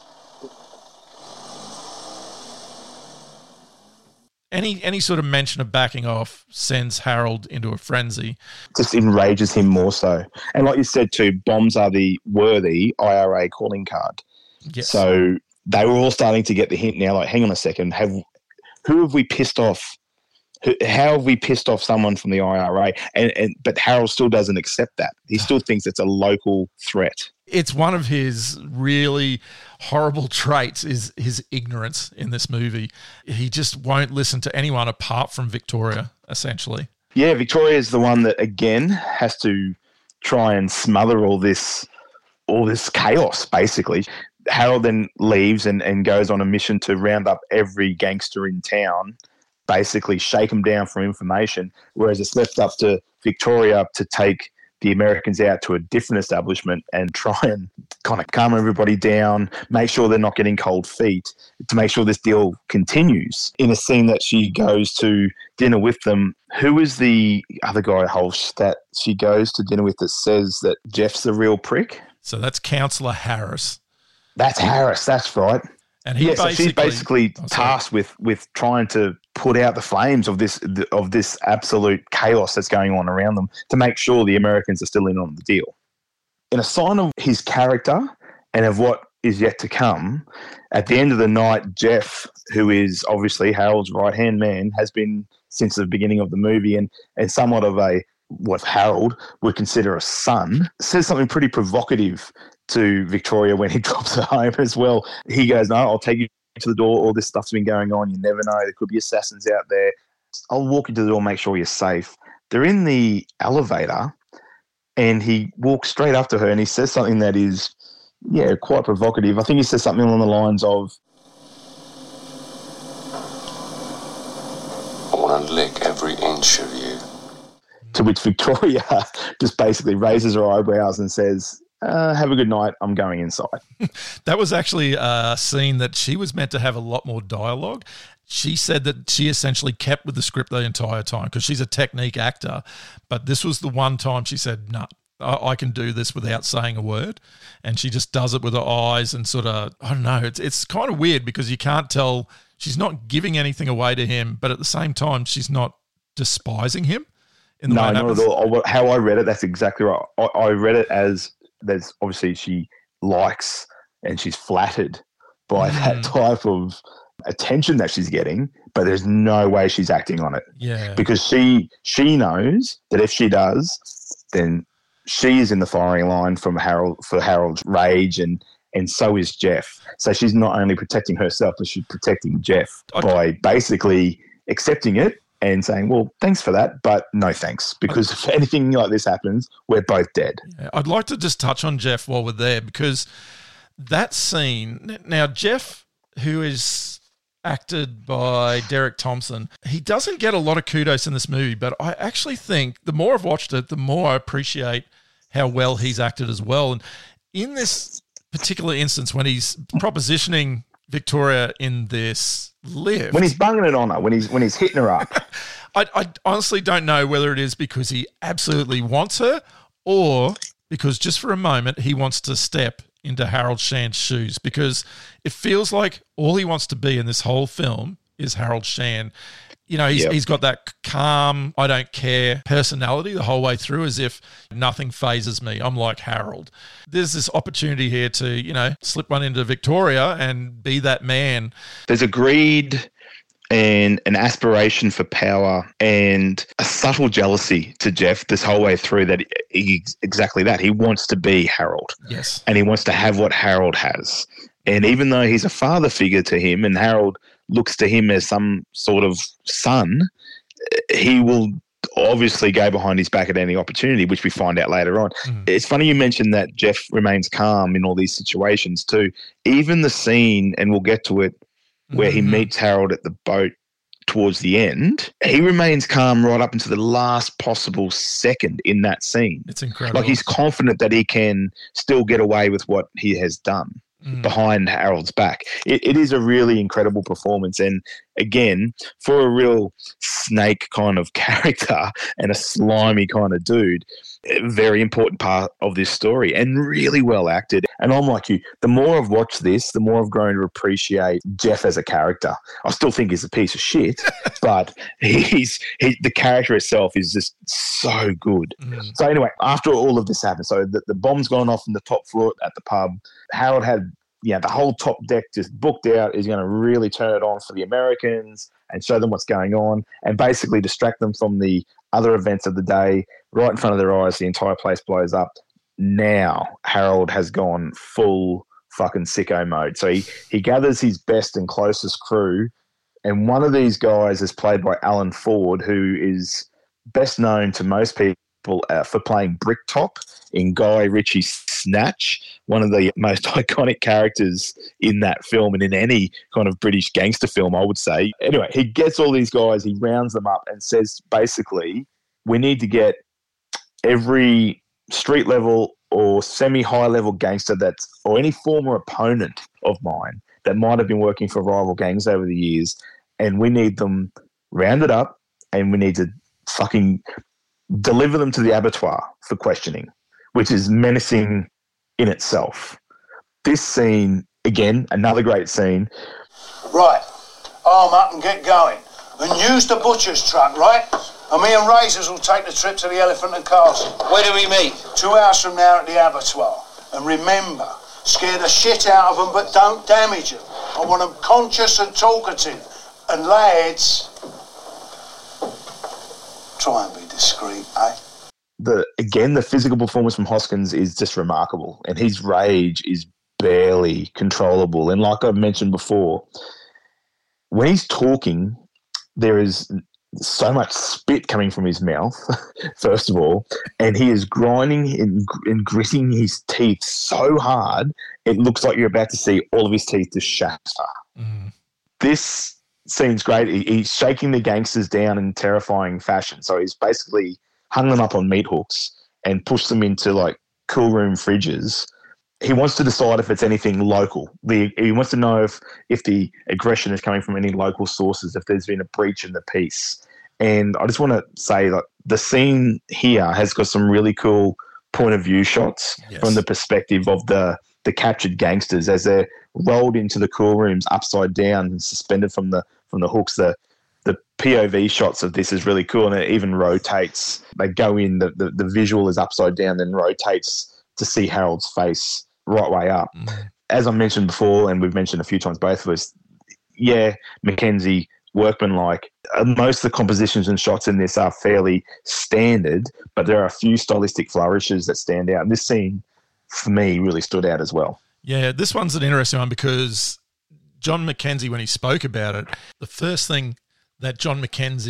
Any sort of mention of backing off sends Harold into a frenzy. Just enrages him more so. And like you said too, bombs were the IRA calling card. Yes. So they were all starting to get the hint now, like, hang on a second, who have we pissed off? How have we pissed off someone from the IRA? But Harold still doesn't accept that. He still thinks it's a local threat. It's one of his really horrible traits is his ignorance in this movie. He just won't listen to anyone apart from Victoria, essentially. Yeah, Victoria is the one that, again, has to try and smother all this chaos, basically. Harold then leaves and goes on a mission to round up every gangster in town, basically shake them down for information, whereas it's left up to Victoria to take the Americans out to a different establishment and try and kind of calm everybody down, make sure they're not getting cold feet, to make sure this deal continues. In a scene that she goes to dinner with them, who is the other guy, Hulse, that she goes to dinner with that says that Jeff's the real prick? So that's Councillor Harris. That's Harris, that's right. And so she's basically tasked with trying to put out the flames of this absolute chaos that's going on around them to make sure the Americans are still in on the deal. In a sign of his character and of what is yet to come, at the end of the night, Jeff, who is obviously Harold's right-hand man, has been since the beginning of the movie and somewhat of what Harold would consider a son, says something pretty provocative to Victoria when he drops her home as well. He goes, "No, I'll take you to the door. All this stuff's been going on. You never know. There could be assassins out there. I'll walk you to the door, make sure you're safe." They're in the elevator and he walks straight up to her and he says something that is, quite provocative. I think he says something along the lines of, "I want to lick every inch of you." To which Victoria just basically raises her eyebrows and says, "Have a good night. I'm going inside." That was actually a scene that she was meant to have a lot more dialogue. She said that she essentially kept with the script the entire time because she's a technique actor. But this was the one time she said, "No, I can do this without saying a word." And she just does it with her eyes and sort of, I don't know, it's kind of weird because you can't tell. She's not giving anything away to him, but at the same time, she's not despising him. In the way not at all. How I read it, that's exactly right. I read it as there's obviously she likes and she's flattered by that type of attention that she's getting, but there's no way she's acting on it. Yeah. Because she knows that if she does, then she is in the firing line for Harold's rage and so is Jeff. So she's not only protecting herself, but she's protecting Jeff by basically accepting it and saying, well, thanks for that, but no thanks, because if anything like this happens, we're both dead. Yeah, I'd like to just touch on Jeff while we're there, because that scene, now Jeff, who is acted by Derek Thompson, he doesn't get a lot of kudos in this movie, but I actually think the more I've watched it, the more I appreciate how well he's acted as well. And in this particular instance, when he's propositioning Victoria in this lift, when he's bunging it on her, when he's hitting her up, I honestly don't know whether it is because he absolutely wants her or because just for a moment he wants to step into Harold Shan's shoes, because it feels like all he wants to be in this whole film is Harold Shan. You know, he's got that calm, I don't care personality the whole way through, as if nothing phases me. I'm like Harold. There's this opportunity here to, you know, slip one into Victoria and be that man. There's a greed and an aspiration for power and a subtle jealousy to Jeff this whole way through, that he's exactly that. He wants to be Harold. Yes. And he wants to have what Harold has. And even though he's a father figure to him and Harold looks to him as some sort of son, he will obviously go behind his back at any opportunity, which we find out later on. It's funny you mentioned that Jeff remains calm in all these situations too. Even the scene, and we'll get to it, where he meets Harold at the boat towards the end, he remains calm right up until the last possible second in that scene. It's incredible. Like he's confident that he can still get away with what he has done behind Harold's back. It is a really incredible performance. And again, for a real snake kind of character and a slimy kind of dude, a very important part of this story and really well acted. And I'm like you, the more I've watched this, the more I've grown to appreciate Jeff as a character. I still think he's a piece of shit, but the character itself is just so good. So anyway, after all of this happened, so the bomb's gone off in the top floor at the pub. Harold had the whole top deck just booked out. He's going to really turn it on for the Americans and show them what's going on and basically distract them from the other events of the day. Right in front of their eyes, the entire place blows up. Now Harold has gone full fucking sicko mode. So he gathers his best and closest crew, and one of these guys is played by Alan Ford, who is best known to most people for playing Bricktop in Guy Ritchie's Snatch, one of the most iconic characters in that film and in any kind of British gangster film, I would say. Anyway, he gets all these guys, he rounds them up and says, basically, we need to get every street level or semi-high level gangster or any former opponent of mine that might have been working for rival gangs over the years, and we need them rounded up and we need to fucking deliver them to the abattoir for questioning, which is menacing in itself. This scene, again, another great scene. Right, arm up and get going. And use the butcher's truck, right? And me and Razors will take the trip to the Elephant and Castle. Where do we meet? 2 hours from now at the abattoir. And remember, scare the shit out of them, but don't damage them. I want them conscious and talkative. And lads, try and be discreet, eh? The physical performance from Hoskins is just remarkable, and his rage is barely controllable. And like I've mentioned before, when he's talking, there is so much spit coming from his mouth, first of all, and he is grinding and gritting his teeth so hard, it looks like you're about to see all of his teeth just shatter. This scene's great. He's shaking the gangsters down in terrifying fashion. So he's basically hung them up on meat hooks and pushed them into like cool room fridges. He wants to decide if it's anything local. He wants to know if the aggression is coming from any local sources, if there's been a breach in the peace. And I just want to say that the scene here has got some really cool point of view shots from the perspective of the captured gangsters as they're rolled into the cool rooms upside down and suspended from the hooks. The POV shots of this is really cool, and it even rotates. They go in, the visual is upside down, then rotates to see Harold's face right way up. As I mentioned before, and we've mentioned a few times, both of us, Mackenzie, workmanlike. Most of the compositions and shots in this are fairly standard, but there are a few stylistic flourishes that stand out. And this scene, for me, really stood out as well. Yeah, this one's an interesting one because John Mackenzie, when he spoke about it, the first thing that John Mackenzie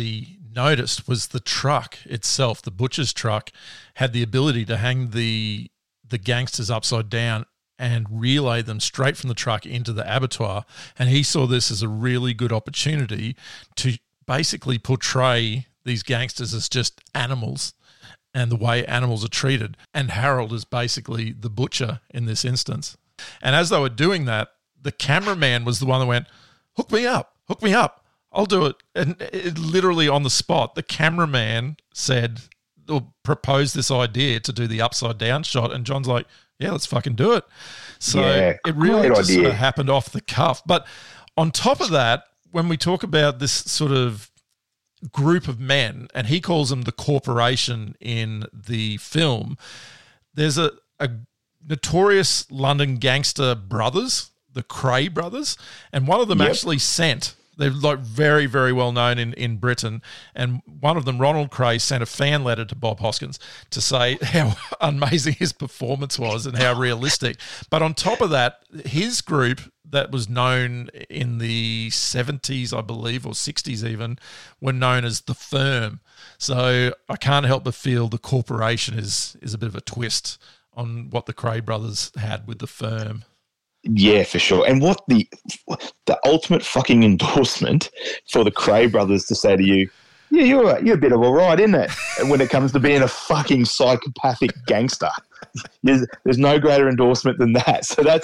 noticed was the truck itself, the butcher's truck, had the ability to hang the gangsters upside down and relay them straight from the truck into the abattoir. And he saw this as a really good opportunity to basically portray these gangsters as just animals and the way animals are treated. And Harold is basically the butcher in this instance. And as they were doing that, the cameraman was the one that went, hook me up, I'll do it. And it literally on the spot, the cameraman said, or proposed this idea to do the upside down shot. And John's like, yeah, let's fucking do it. So it really just sort of happened off the cuff. But on top of that, when we talk about this sort of group of men, and he calls them the corporation in the film, there's a notorious London gangster brothers, the Kray brothers, and one of them actually sent... They're like very, very well known in Britain. And one of them, Ronald Kray, sent a fan letter to Bob Hoskins to say how amazing his performance was and how realistic. But on top of that, his group that was known in the 70s, I believe, or 60s even, were known as the Firm. So I can't help but feel the corporation is a bit of a twist on what the Kray brothers had with the Firm. Yeah, for sure. And what the ultimate fucking endorsement for the Kray brothers to say to you, yeah, you're a bit of all right, isn't it? When it comes to being a fucking psychopathic gangster. There's no greater endorsement than that. So that's,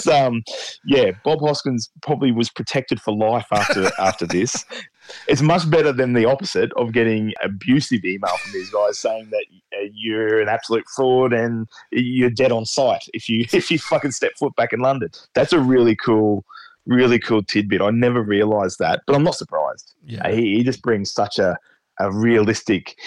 Bob Hoskins probably was protected for life after this. It's much better than the opposite of getting abusive email from these guys saying that you're an absolute fraud and you're dead on sight if you fucking step foot back in London. That's a really cool tidbit. I never realised that, but I'm not surprised. Yeah. He just brings such a realistic,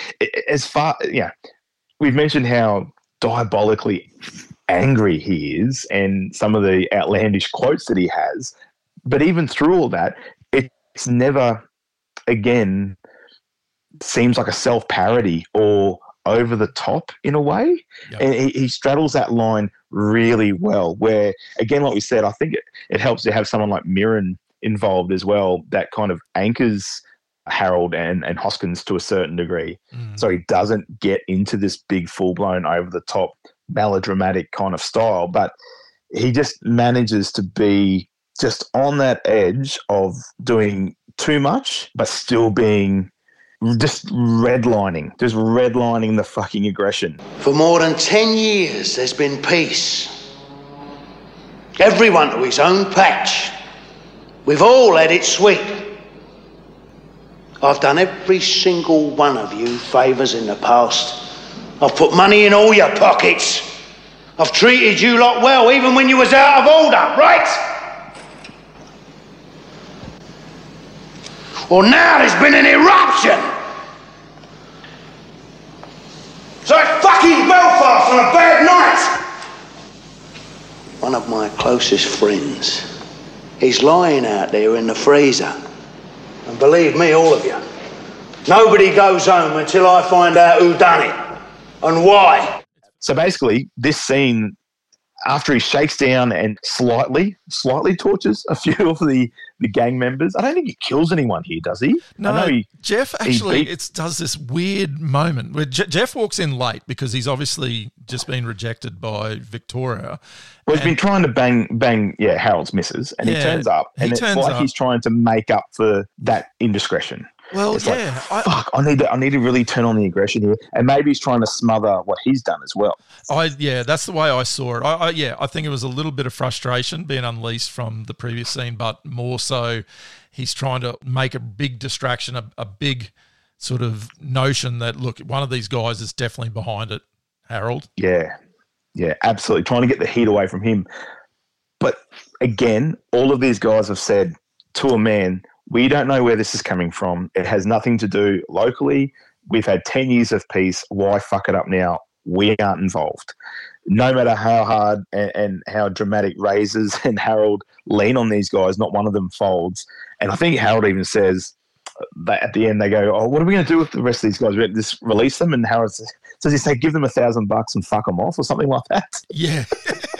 we've mentioned how diabolically angry he is and some of the outlandish quotes that he has, but even through all that, it's never, again, seems like a self-parody or over the top in a way. Yep. And he straddles that line really well, where, again, like we said, I think it helps to have someone like Mirren involved as well that kind of anchors Harold and Hoskins to a certain degree. So he doesn't get into this big full-blown over-the-top melodramatic kind of style, but he just manages to be just on that edge of doing too much but still being just redlining the fucking aggression. For more than 10 years there's been peace. Everyone to his own patch. We've all had it sweet. I've done every single one of you favours in the past. I've put money in all your pockets. I've treated you lot well, even when you was out of order, right? Well, now there's been an eruption. So it's fucking Belfast on a bad night. One of my closest friends, he's lying out there in the freezer. And believe me, all of you, nobody goes home until I find out who done it and why. So basically, this scene, after he shakes down and slightly tortures a few of the gang members, I don't think he kills anyone here, does he? No, Jeff actually does this weird moment where Jeff walks in late because he's obviously just been rejected by Victoria. Well, he's been trying to bang Harold's missus, and he turns up, and it's like he's trying to make up for that indiscretion. Well, it's I need to really turn on the aggression here, and maybe he's trying to smother what he's done as well. That's the way I saw it. I think it was a little bit of frustration being unleashed from the previous scene, but more so, he's trying to make a big distraction, a big sort of notion that, look, one of these guys is definitely behind it, Harold. Yeah, absolutely. Trying to get the heat away from him. But again, all of these guys have said to a man, we don't know where this is coming from. It has nothing to do locally. We've had 10 years of peace. Why fuck it up now? We aren't involved. No matter how hard and how dramatic Razors and Harold lean on these guys, not one of them folds. And I think Harold even says that at the end they go, oh, what are we going to do with the rest of these guys? We just release them? And Harold says he say, give them $1,000 and fuck them off or something like that? Yeah.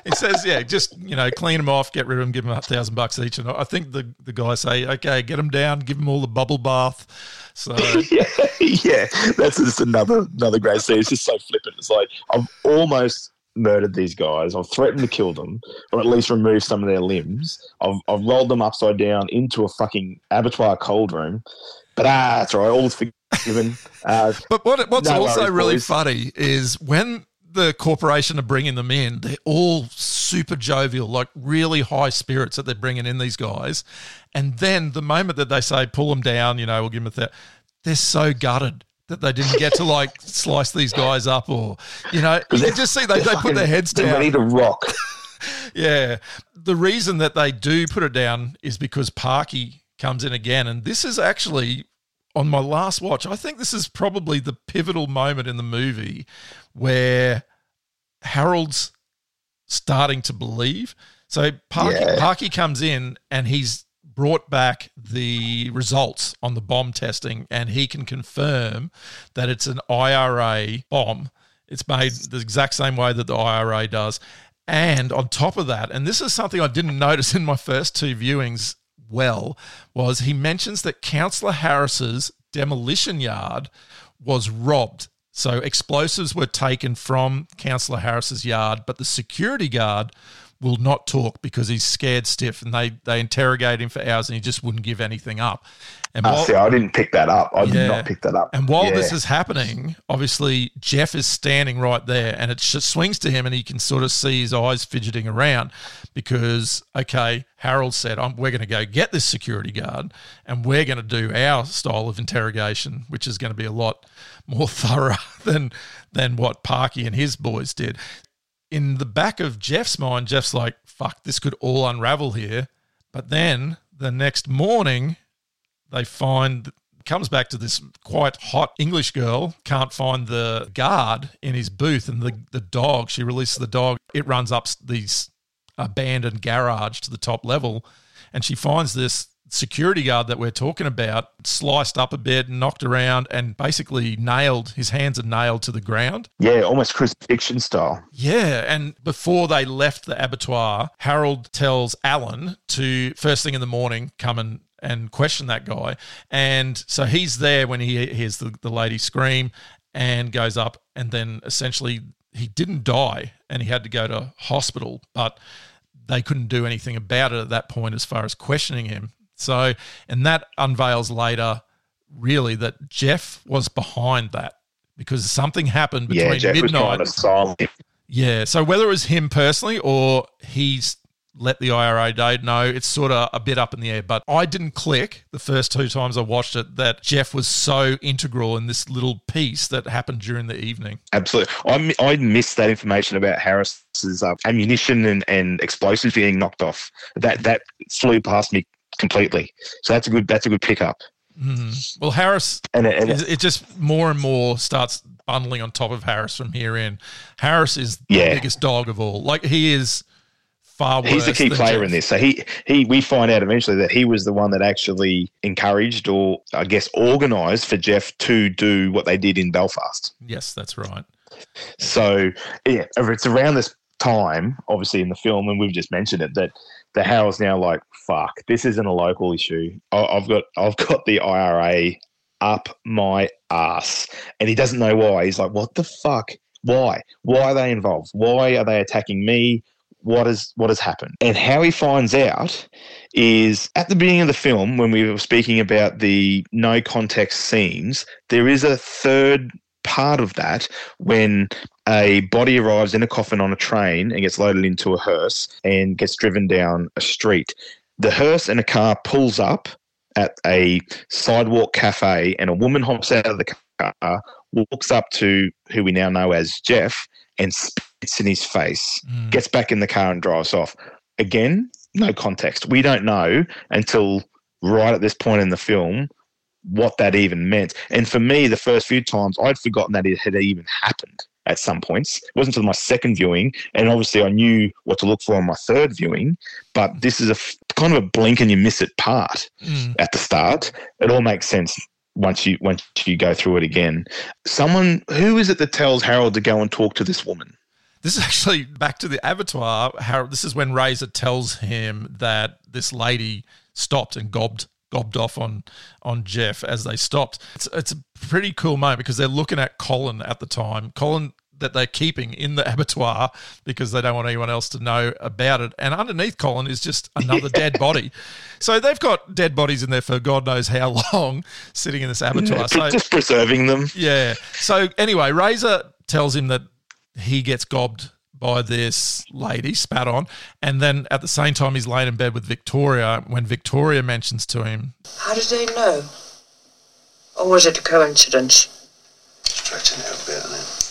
He says, yeah, just, clean them off, get rid of them, give them $1,000 each. And I think the guys say, okay, get them down, give them all the bubble bath. So yeah, that's just another great scene. It's just so flippant. It's like, I've almost murdered these guys. I've threatened to kill them, or at least remove some of their limbs. I've rolled them upside down into a fucking abattoir cold room. But that's all right. All's forgiven. But what's also really funny is when the corporation are bringing them in, they're all super jovial, like really high spirits that they're bringing in these guys. And then the moment that they say, pull them down, we'll give them they're so gutted that they didn't get to slice these guys up, or, you can just see they put their heads down. They're ready to rock. Yeah. The reason that they do put it down is because Parky comes in again. And this is actually, on my last watch, I think this is probably the pivotal moment in the movie where Harold's starting to believe. So Parky comes in and he's brought back the results on the bomb testing, and he can confirm that it's an IRA bomb. It's made the exact same way that the IRA does. And on top of that, and this is something I didn't notice in my first two viewings was he mentions that Councillor Harris's demolition yard was robbed. So explosives were taken from Councillor Harris's yard, but the security guard will not talk because he's scared stiff, and they interrogate him for hours and he just wouldn't give anything up. And I didn't pick that up. I did not pick that up. And while this is happening, obviously Jeff is standing right there, and it just swings to him and he can sort of see his eyes fidgeting around because, okay, Harold said, we're going to go get this security guard and we're going to do our style of interrogation, which is going to be a lot more thorough than what Parky and his boys did. In the back of Jeff's mind, Jeff's like, fuck, this could all unravel here. But then the next morning, comes back to this quite hot English girl, can't find the guard in his booth, and the dog, she releases the dog. It runs up these abandoned garage to the top level, and she finds this security guard that we're talking about sliced up a bit, knocked around, and basically his hands are nailed to the ground. Yeah, almost crucifixion style. Yeah, and before they left the abattoir, Harold tells Alan to, first thing in the morning, come and question that guy. And so he's there when he hears the lady scream and goes up, and then essentially he didn't die and he had to go to hospital, but they couldn't do anything about it at that point as far as questioning him. So, and that unveils later, really, that Jeff was behind that because something happened between Jeff midnight. Was trying to yeah, so whether it was him personally or he's let the IRA know, it's sort of a bit up in the air. But I didn't click the first two times I watched it that Jeff was so integral in this little piece that happened during the evening. Absolutely. I missed that information about Harris's ammunition and explosives being knocked off. That flew past me completely. So that's a good pickup. Mm. Well, Harris, it just more and more starts bundling on top of Harris from here in. Harris is the biggest dog of all. Like, he is far worse. He's the key player Jeff. in this. So we find out eventually that he was the one that actually encouraged, or I guess organised, for Jeff to do what they did in Belfast. Yes, that's right. So it's around this time, obviously in the film, and we've just mentioned it, that the Harold's now like, fuck, this isn't a local issue. I've got the IRA up my ass, and he doesn't know why. He's like, what the fuck? Why? Why are they involved? Why are they attacking me? What has happened? And how he finds out is at the beginning of the film, when we were speaking about the no context scenes, there is a third part of that when a body arrives in a coffin on a train and gets loaded into a hearse and gets driven down a street. The hearse and a car pulls up at a sidewalk cafe, and a woman hops out of the car, walks up to who we now know as Jeff, and spits in his face, gets back in the car and drives off. Again, no context. We don't know until right at this point in the film what that even meant. And for me, the first few times, I'd forgotten that it had even happened at some points. It wasn't until my second viewing, and obviously I knew what to look for on my third viewing, but this is a kind of a blink and you miss it part at the start. It all makes sense once you go through it again. Who is it that tells Harold to go and talk to this woman? This is actually back to the abattoir. This is when Razor tells him that this lady stopped and gobbed off on Jeff as they stopped. It's a pretty cool moment because they're looking at Colin at the time. Colin that they're keeping in the abattoir because they don't want anyone else to know about it. And underneath Colin is just another dead body. So they've got dead bodies in there for God knows how long sitting in this abattoir. So just preserving them. Yeah. So anyway, Razor tells him that he gets gobbed by this lady, spat on, and then at the same time he's laying in bed with Victoria when Victoria mentions to him, How did they know? Or was it a coincidence? Stretching it a bit, isn't it?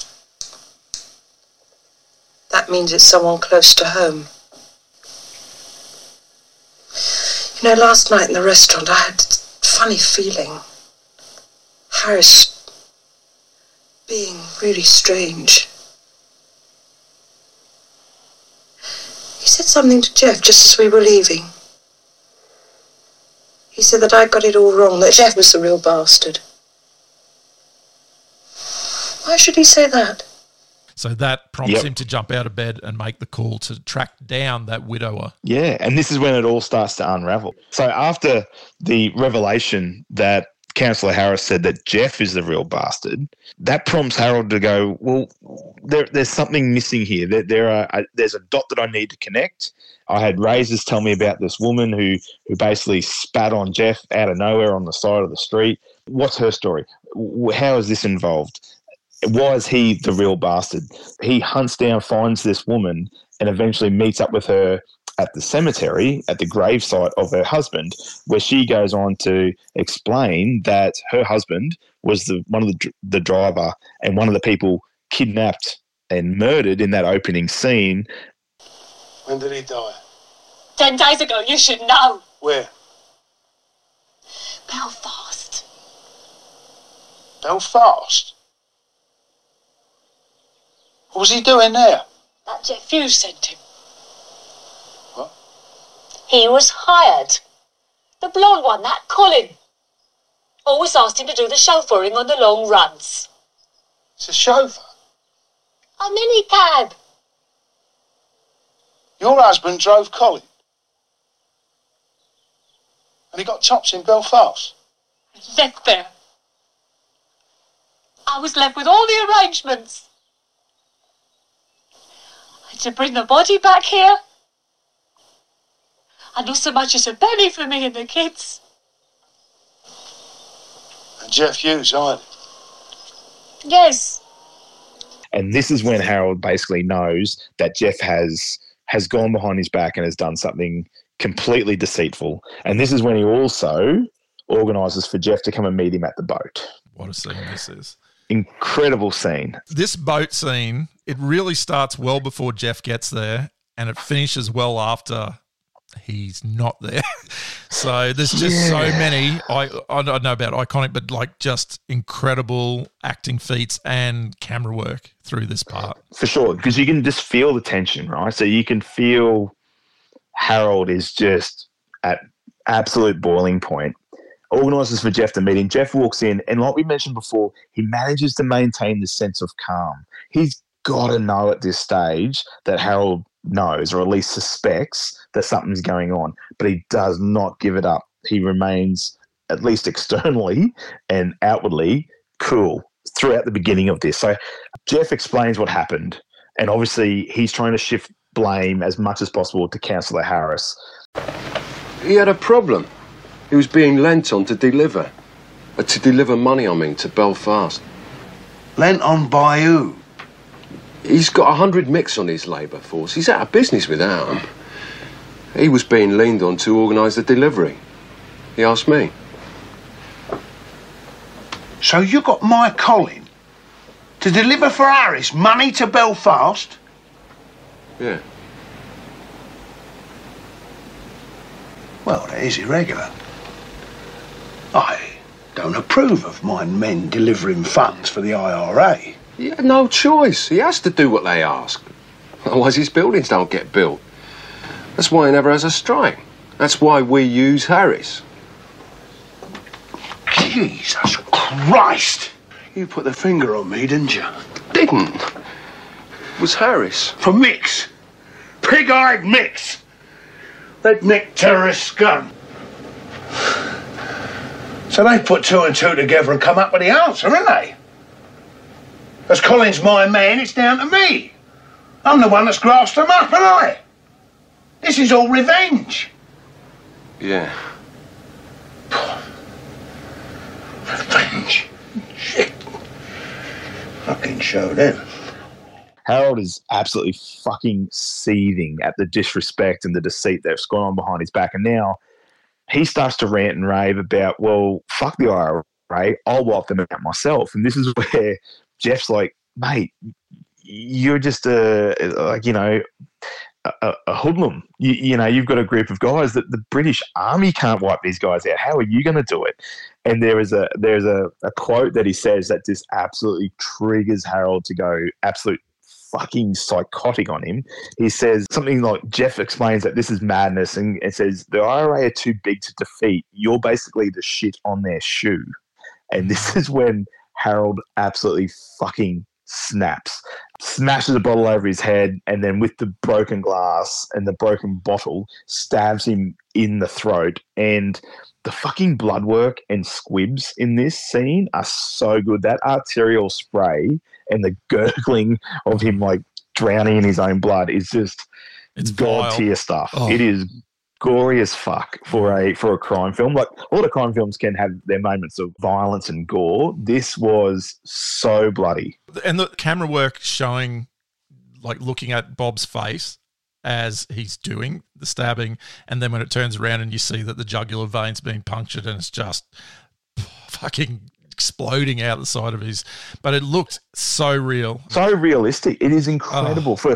That means it's someone close to home. You know, last night in the restaurant I had a funny feeling. Harris being really strange. He said something to Jeff just as we were leaving. He said that I got it all wrong, that Jeff was the real bastard. Why should he say that? So that prompts him to jump out of bed and make the call to track down that widower. Yeah, and this is when it all starts to unravel. So after the revelation that Councillor Harris said that Jeff is the real bastard, that prompts Harold to go, well, there's something missing here. There's a dot that I need to connect. I had Razors tell me about this woman who basically spat on Jeff out of nowhere on the side of the street. What's her story? How is this involved? Why is he the real bastard? He hunts down, finds this woman, and eventually meets up with her at the cemetery, at the gravesite of her husband, where she goes on to explain that her husband was one of the driver and one of the people kidnapped and murdered in that opening scene. When did he die? 10 days ago, you should know. Where? Belfast. Belfast? What was he doing there? That Jeff Hughes sent him. What? He was hired. The blonde one, that Colin. Always asked him to do the chauffeuring on the long runs. It's a chauffeur? A minicab. Your husband drove Colin? And he got tops in Belfast? Left there. I was left with all the arrangements. To bring the body back here. And not so much as a penny for me and the kids. And Jeff Hughes hired him? Yes. And this is when Harold basically knows that Jeff has gone behind his back and has done something completely deceitful. And this is when he also organises for Jeff to come and meet him at the boat. What a scene this is. Incredible scene. This boat scene, it really starts well before Jeff gets there and it finishes well after he's not there. So there's just so many, I don't know about iconic, but like just incredible acting feats and camera work through this part. For sure, because you can just feel the tension, right? So you can feel Harold is just at absolute boiling point. Organises for Jeff to meet him. Jeff walks in, and like we mentioned before, he manages to maintain this sense of calm. He's got to know at this stage that Harold knows, or at least suspects, that something's going on, but he does not give it up. He remains, at least externally and outwardly, cool throughout the beginning of this. So Jeff explains what happened, and obviously he's trying to shift blame as much as possible to Councillor Harris. He had a problem. He was being lent on to deliver money, to Belfast. Lent on by who? He's got 100 mix on his labour force. He's out of business without them. He was being leaned on to organise the delivery. He asked me. So you got my Colin to deliver for Harris money to Belfast? Yeah. Well, that is irregular. I don't approve of my men delivering funds for the IRA. He had no choice. He has to do what they ask. Otherwise his buildings don't get built. That's why he never has a strike. That's why we use Harris. Jesus Christ! You put the finger on me, didn't you? Didn't. was Harris. For Mix. Pig-eyed Mix. That Nick terrorist scum. So they put two and two together and come up with the answer, haven't they? As Colin's my man, it's down to me. I'm the one that's grasped them up, ain't I? This is all revenge. Yeah. Revenge. Shit. Fucking show them. Harold is absolutely fucking seething at the disrespect and the deceit that's gone on behind his back. And now he starts to rant and rave about, well, fuck the IRA, I'll wipe them out myself. And this is where Jeff's like, mate, you're just a hoodlum. You've got a group of guys that the British Army can't wipe these guys out. How are you going to do it? And there's a quote that he says that just absolutely triggers Harold to go absolute fucking psychotic on him. He says something like, Jeff explains that this is madness and says, the IRA are too big to defeat. You're basically the shit on their shoe. And this is when Harold absolutely fucking snaps, smashes a bottle over his head, and then with the broken glass and the broken bottle stabs him in the throat. And the fucking blood work and squibs in this scene are so good. That arterial spray and the gurgling of him like drowning in his own blood is just god tier stuff. Oh. It is gory as fuck for a crime film. Like, a lot of crime films can have their moments of violence and gore. This was so bloody. And the camera work showing, like, looking at Bob's face as he's doing the stabbing, and then when it turns around and you see that the jugular vein's being punctured and it's just fucking exploding out the side of his, but it looked so real, so realistic. It is incredible for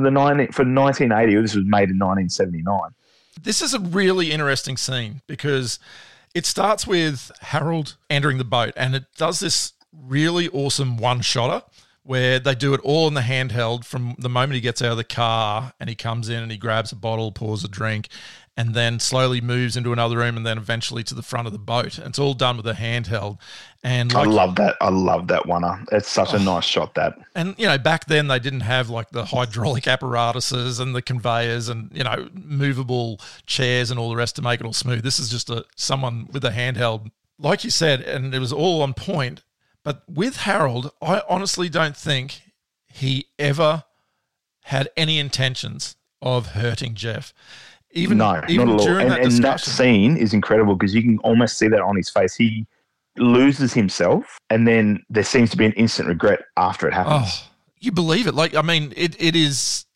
1980. This was made in 1979. This is a really interesting scene because it starts with Harold entering the boat, and it does this really awesome one-shotter where they do it all in the handheld from the moment he gets out of the car and he comes in and he grabs a bottle, pours a drink, and then slowly moves into another room and then eventually to the front of the boat. And it's all done with a handheld. And I love that. I love that one. It's such a nice shot, that. And, back then they didn't have like the hydraulic apparatuses and the conveyors and, movable chairs and all the rest to make it all smooth. This is just someone with a handheld, like you said, and it was all on point. But with Harold, I honestly don't think he ever had any intentions of hurting Jeff. Even not at all. And that scene is incredible because you can almost see that on his face. He loses himself, and then there seems to be an instant regret after it happens. Oh, you believe it. It is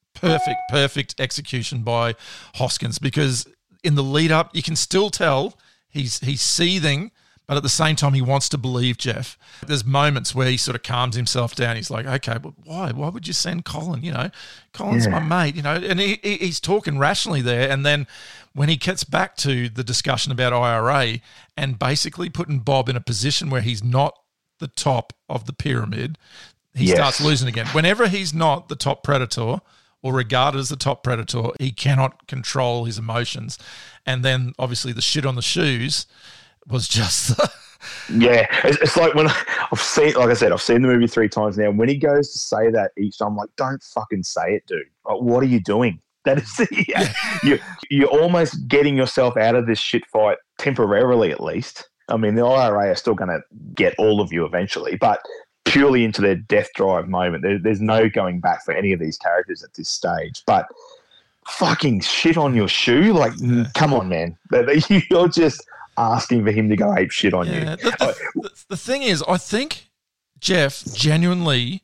perfect execution by Hoskins, because in the lead up, you can still tell he's seething, but at the same time, he wants to believe Jeff. There's moments where he sort of calms himself down. He's like, okay, but why? Why would you send Colin? Colin's my mate, and he's talking rationally there. And then when he gets back to the discussion about IRA and basically putting Bob in a position where he's not the top of the pyramid, he starts losing again. Whenever he's not the top predator or regarded as the top predator, he cannot control his emotions. And then obviously the shit on the shoes was just yeah. It's like when I've seen the movie 3 times now. When he goes to say that each time, I'm like, don't fucking say it, dude. Like, what are you doing? That is you're almost getting yourself out of this shit fight temporarily, at least. I mean, the IRA are still going to get all of you eventually, but purely into their death drive moment. There's no going back for any of these characters at this stage. But fucking shit on your shoe, like, come on, man. You're just asking for him to go ape shit on you. The thing is, I think Jeff genuinely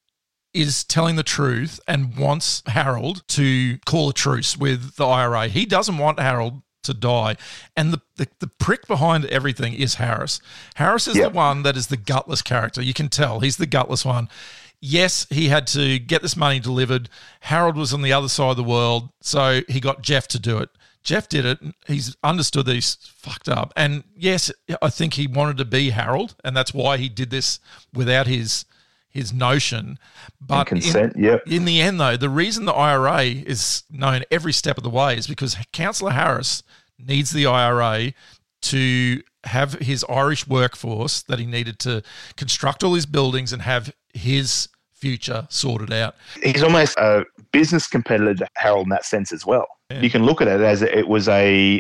is telling the truth and wants Harold to call a truce with the IRA. He doesn't want Harold to die. And the prick behind everything is Harris. Harris is the one that is the gutless character. You can tell he's the gutless one. Yes, he had to get this money delivered. Harold was on the other side of the world, so he got Jeff to do it. Jeff did it. He's understood that he's fucked up. And yes, I think he wanted to be Harold, and that's why he did this without his notion. But and consent, in the end, though, the reason the IRA is known every step of the way is because Councillor Harris needs the IRA to have his Irish workforce that he needed to construct all his buildings and have his future sorted out. He's almost a business competitor to Harold in that sense as well. Yeah. You can look at it as it was an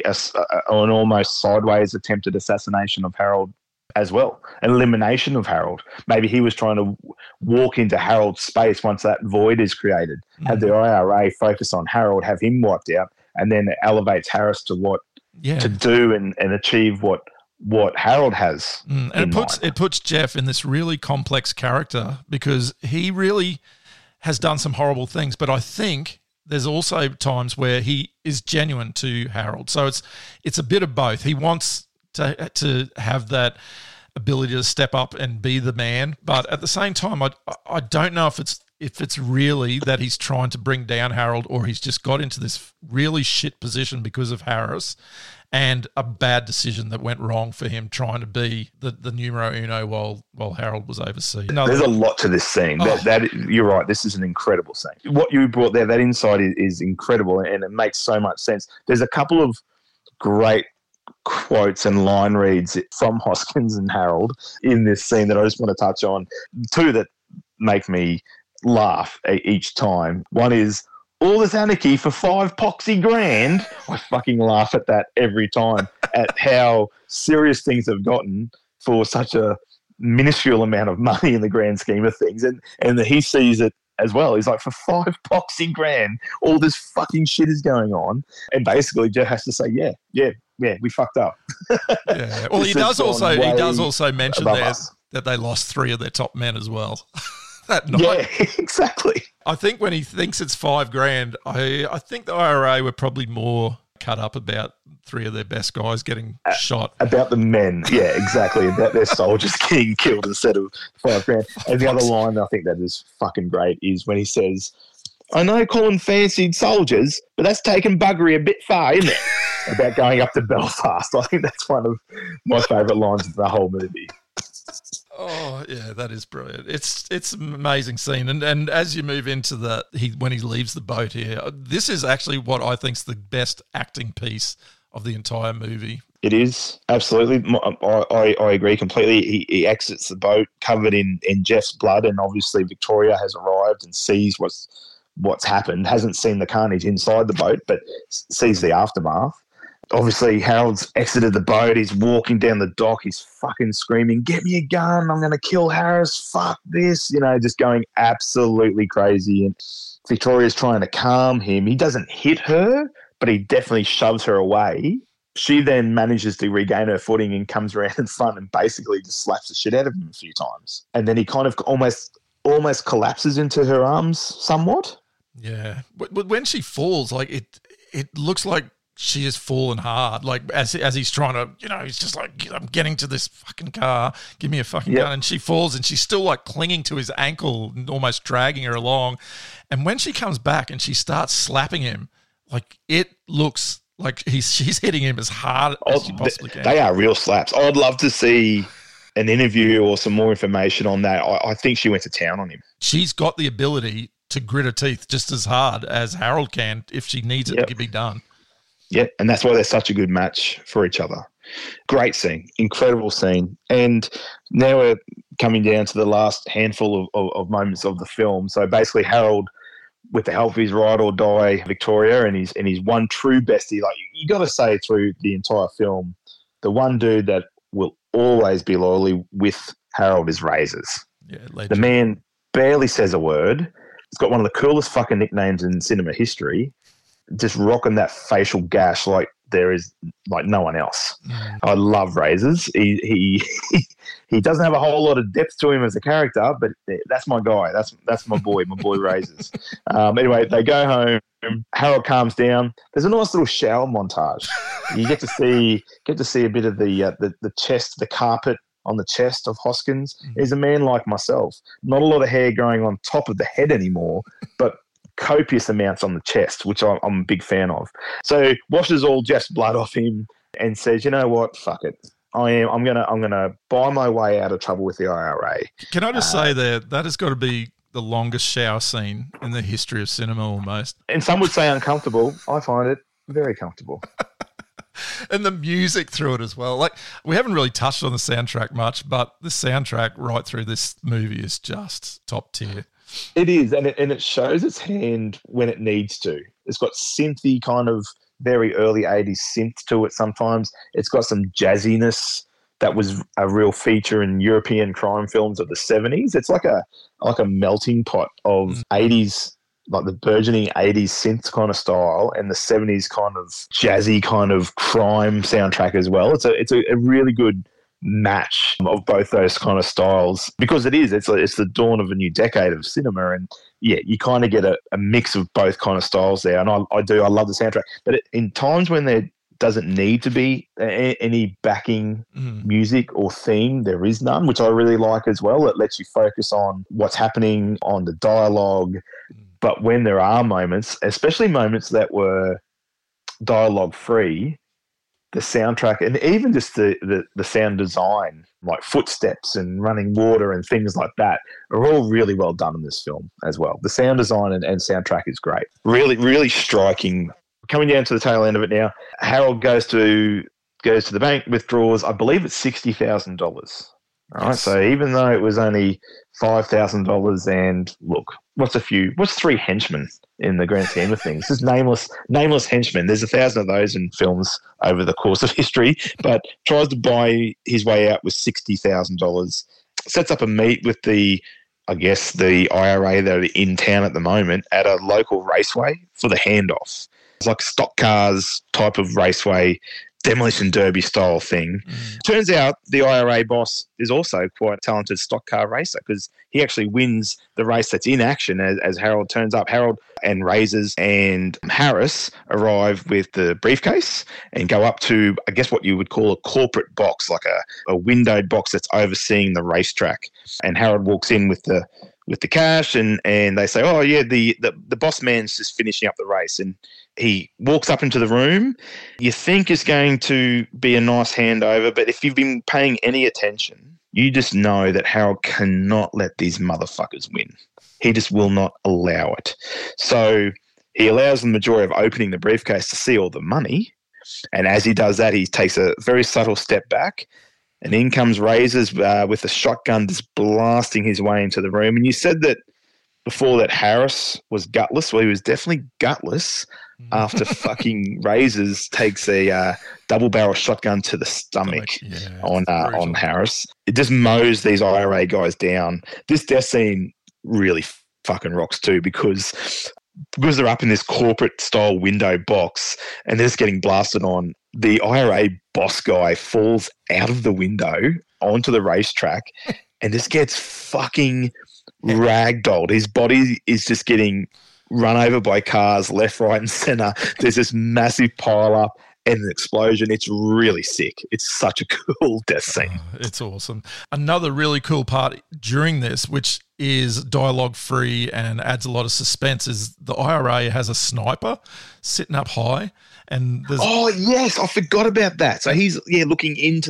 almost sideways attempted assassination of Harold as well, an elimination of Harold. Maybe he was trying to walk into Harold's space once that void is created, have the IRA focus on Harold, have him wiped out, and then it elevates Harris to what to do and achieve what Harold has. And it puts Jeff in this really complex character because he really has done some horrible things, but I think there's also times where he is genuine to Harold. So it's a bit of both. He wants to have that ability to step up and be the man, but at the same time, I don't know if it's really that he's trying to bring down Harold or he's just got into this really shit position because of Harris and a bad decision that went wrong for him trying to be the numero uno while Harold was overseas. There's a lot to this scene. That you're right. This is an incredible scene. What you brought there, that insight is incredible, and it makes so much sense. There's a couple of great quotes and line reads from Hoskins and Harold in this scene that I just want to touch on. Two that make me laugh each time. One is, all this anarchy for $5 grand. I fucking laugh at that every time, at how serious things have gotten for such a minuscule amount of money in the grand scheme of things. And he sees it as well. He's like, for $5 grand, all this fucking shit is going on. And basically Jeff has to say, yeah, we fucked up. Yeah. Well, he does also mention that they lost 3 of their top men as well. That night. Yeah, exactly. I think when he thinks it's $5 grand, I think the IRA were probably more cut up about 3 of their best guys getting shot. About the men, yeah, exactly. About their soldiers getting killed instead of $5 grand. And the other line I think that is fucking great is when he says, I know Colin fancied soldiers, but that's taking buggery a bit far, isn't it? About going up to Belfast. I think that's one of my favourite lines of the whole movie. Oh yeah, that is brilliant. It's an amazing scene, and as you move into when he leaves the boat here, this is actually what I think's the best acting piece of the entire movie. It is, absolutely. I agree completely. He exits the boat covered in Jeff's blood, and obviously Victoria has arrived and sees what's happened. Hasn't seen the carnage inside the boat, but sees the aftermath. Obviously, Harold's exited the boat. He's walking down the dock. He's fucking screaming, get me a gun. I'm going to kill Harris. Fuck this. Just going absolutely crazy. And Victoria's trying to calm him. He doesn't hit her, but he definitely shoves her away. She then manages to regain her footing and comes around in front and basically just slaps the shit out of him a few times. And then he kind of almost collapses into her arms somewhat. Yeah. But when she falls, like it looks like she has fallen hard, like as he's trying to, he's just like, I'm getting to this fucking car, give me a fucking gun. And she falls and she's still like clinging to his ankle and almost dragging her along. And when she comes back and she starts slapping him, like it looks like she's hitting him as hard as she possibly can. They are real slaps. I'd love to see an interview or some more information on that. I think she went to town on him. She's got the ability to grit her teeth just as hard as Harold can if she needs it to be done. Yeah, and that's why they're such a good match for each other. Great scene, incredible scene. And now we're coming down to the last handful of moments of the film. So basically Harold, with the help of his ride or die Victoria and his one true bestie, like you got to say through the entire film, the one dude that will always be loyally with Harold is Razors. Yeah, the man barely says a word. He's got one of the coolest fucking nicknames in cinema history. Just rocking that facial gash like there is like no one else. I love Razors. He doesn't have a whole lot of depth to him as a character, but that's my guy. That's my boy Razors. Anyway, they go home. Harold calms down. There's a nice little shower montage. You get to see a bit of the chest, the carpet on the chest of Hoskins. He's a man like myself. Not a lot of hair growing on top of the head anymore, but copious amounts on the chest, which I'm a big fan of. So washes all Jeff's blood off him and says, you know what, fuck it. I'm gonna buy my way out of trouble with the IRA. Can I just say that has got to be the longest shower scene in the history of cinema almost. And some would say uncomfortable. I find it very comfortable. And the music through it as well. Like, we haven't really touched on the soundtrack much, but the soundtrack right through this movie is just top tier. It is, and it shows its hand when it needs to. It's got synthy kind of very early 80s synth to it sometimes. It's got some jazziness that was a real feature in European crime films of the 70s. It's like a melting pot of 80s, like the burgeoning 80s synth kind of style and the 70s kind of jazzy kind of crime soundtrack as well. It's a really good match of both those kind of styles because it's the dawn of a new decade of cinema, and yeah, you kind of get a mix of both kind of styles there, and I love the soundtrack, but in times when there doesn't need to be any backing music or theme, there is none, which I really like as well. It lets you focus on what's happening, on the dialogue, but when there are moments, especially moments that were dialogue free, the soundtrack and even just the sound design, like footsteps and running water and things like that, are all really well done in this film as well. The sound design and soundtrack is great. Really, really striking. Coming down to the tail end of it now, Harold goes to the bank, withdraws, I believe it's $60,000. All right, so even though it was only $5,000, and look, what's 3 henchmen in the grand scheme of things? There's nameless henchmen. There's 1,000 of those in films over the course of history, but tries to buy his way out with $60,000. Sets up a meet with the IRA that are in town at the moment at a local raceway for the handoff. It's like stock cars type of raceway, demolition derby style thing. Turns out the IRA boss is also quite a talented stock car racer because he actually wins the race that's in action as Harold turns up. Harold and Razors and Harris arrive with the briefcase and go up to, I guess, what you would call a corporate box, like a windowed box that's overseeing the racetrack. And Harold walks in with the cash and they say, oh, yeah, the boss man's just finishing up the race. And he walks up into the room. You think it's going to be a nice handover, but if you've been paying any attention, you just know that Harold cannot let these motherfuckers win. He just will not allow it. So he allows the majority of opening the briefcase to see all the money. And as he does that, he takes a very subtle step back, and in comes Razors with a shotgun just blasting his way into the room. And you said that before that Harris was gutless. Well, he was definitely gutless after fucking Razors takes a double-barrel shotgun to the stomach on Harris. It just mows these IRA guys down. This death scene really fucking rocks too because they're up in this corporate-style window box and they're just getting blasted on. The IRA boss guy falls out of the window onto the racetrack and just gets fucking ragdolled. His body is just getting run over by cars left, right, and center. There's this massive pile up and an explosion. It's really sick. It's such a cool death scene. It's awesome. Another really cool part during this, which is dialogue free and adds a lot of suspense, is the IRA has a sniper sitting up high. And oh, yes, I forgot about that. So he's looking into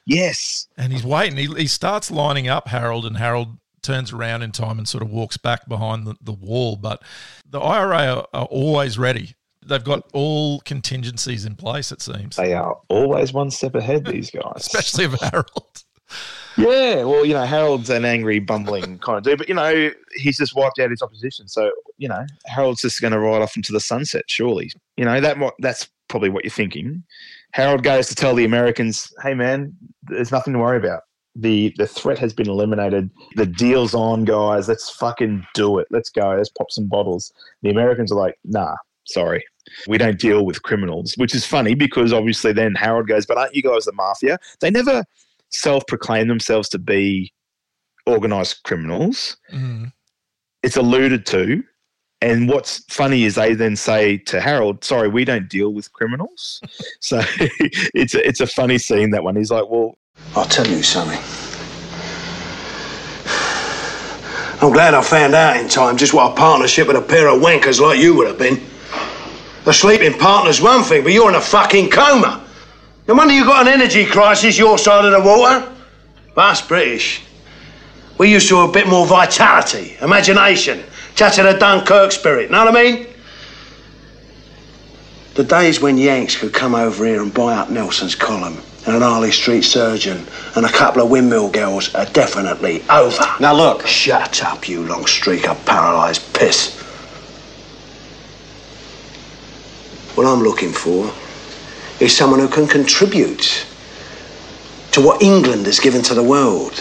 and he's waiting. He starts lining up Harold, and Harold turns around in time and sort of walks back behind the wall. But the IRA are always ready. They've got all contingencies in place, it seems. They are always one step ahead, these guys. Especially of Harold. Yeah, well, Harold's an angry, bumbling kind of dude, but, he's just wiped out his opposition. So, Harold's just going to ride off into the sunset, surely. That's probably what you're thinking. Harold goes to tell the Americans, hey, man, there's nothing to worry about. The threat has been eliminated. The deal's on, guys. Let's fucking do it. Let's go. Let's pop some bottles. The Americans are like, nah, sorry. We don't deal with criminals, which is funny because obviously then Harold goes, but aren't you guys the mafia? They never self-proclaim themselves to be organised criminals. It's alluded to. And what's funny is they then say to Harold, sorry, we don't deal with criminals. So it's a funny scene, that one. He's like, well, I'll tell you something. I'm glad I found out in time just what a partnership with a pair of wankers like you would have been. A sleeping partner's one thing, but you're in a fucking coma. No wonder you got an energy crisis your side of the water. But us British, we used to have a bit more vitality, imagination, touch of the Dunkirk spirit, know what I mean? The days when Yanks could come over here and buy up Nelson's column and an Harley Street surgeon and a couple of windmill girls are definitely over. Now look. Shut up, you long streak of paralysed piss. What I'm looking for is someone who can contribute to what England has given to the world.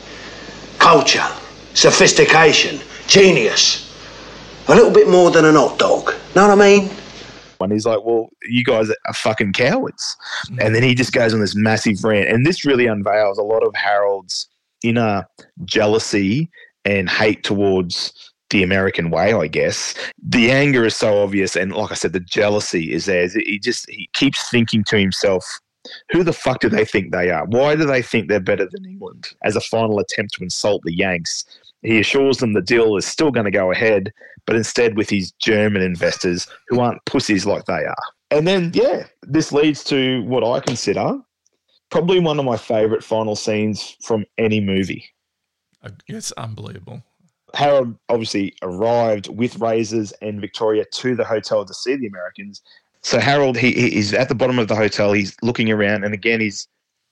Culture, sophistication, genius. A little bit more than an hot dog. Know what I mean? And he's like, well, you guys are fucking cowards. And then he just goes on this massive rant. And this really unveils a lot of Harold's inner jealousy and hate towards the American way, I guess. The anger is so obvious. And like I said, the jealousy is there. He keeps thinking to himself, who the fuck do they think they are? Why do they think they're better than England? As a final attempt to insult the Yanks, he assures them the deal is still going to go ahead, but instead with his German investors who aren't pussies like they are. And then, this leads to what I consider probably one of my favourite final scenes from any movie. It's unbelievable. Harold obviously arrived with Razors and Victoria to the hotel to see the Americans. So Harold, he's at the bottom of the hotel. He's looking around, and again, he's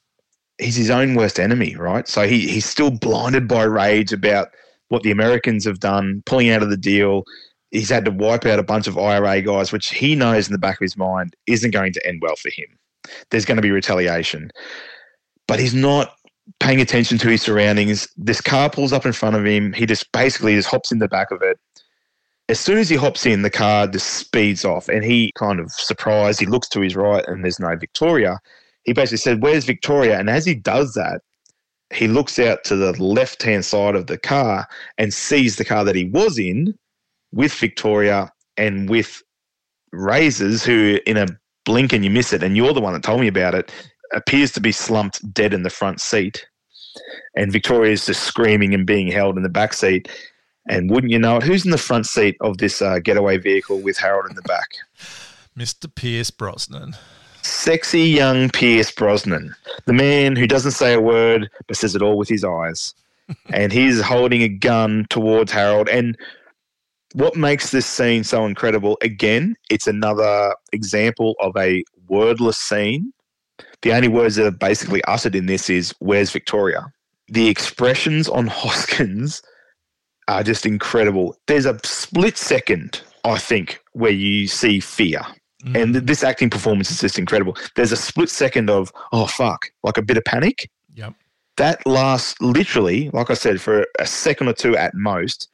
his own worst enemy, right? So he's still blinded by rage about what the Americans have done, pulling out of the deal. He's had to wipe out a bunch of IRA guys, which he knows in the back of his mind isn't going to end well for him. There's going to be retaliation. But he's not paying attention to his surroundings. This car pulls up in front of him. He just basically hops in the back of it. As soon as he hops in, the car just speeds off, and he kind of surprised. He looks to his right, and there's no Victoria. He basically said, "Where's Victoria?" And as he does that, he looks out to the left-hand side of the car and sees the car that he was in with Victoria and with Razors, who in a blink and you miss it, and you're the one that told me about it, appears to be slumped dead in the front seat. And Victoria is just screaming and being held in the back seat. And wouldn't you know it, who's in the front seat of this getaway vehicle with Harold in the back? Mr. Pierce Brosnan. Sexy young Pierce Brosnan, the man who doesn't say a word but says it all with his eyes. And he's holding a gun towards Harold. And what makes this scene so incredible, again, it's another example of a wordless scene. The only words that are basically uttered in this is, "Where's Victoria?" The expressions on Hoskins are just incredible. There's a split second, I think, where you see fear. And this acting performance is just incredible. There's a split second of, oh, fuck, like a bit of panic. Yep. That lasts literally, like I said, for a second or two at most.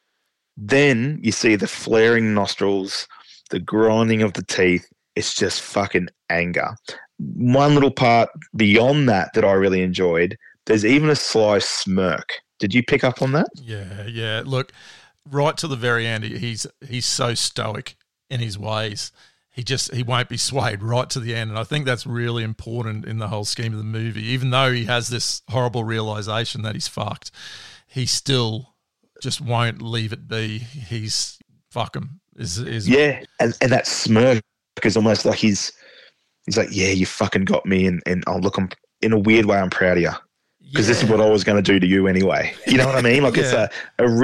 Then you see the flaring nostrils, the grinding of the teeth. It's just fucking anger. One little part beyond that I really enjoyed, there's even a sly smirk. Did you pick up on that? Yeah. Look, right to the very end, he's so stoic in his ways. He won't be swayed right to the end. And I think that's really important in the whole scheme of the movie. Even though he has this horrible realization that he's fucked, he still just won't leave it be. He's fuck him. Yeah, and that smirk is almost like he's like, yeah, you fucking got me, and oh, look, I'm in a weird way, I'm proud of you. Because this is what I was going to do to you anyway. You know what I mean? Like it's a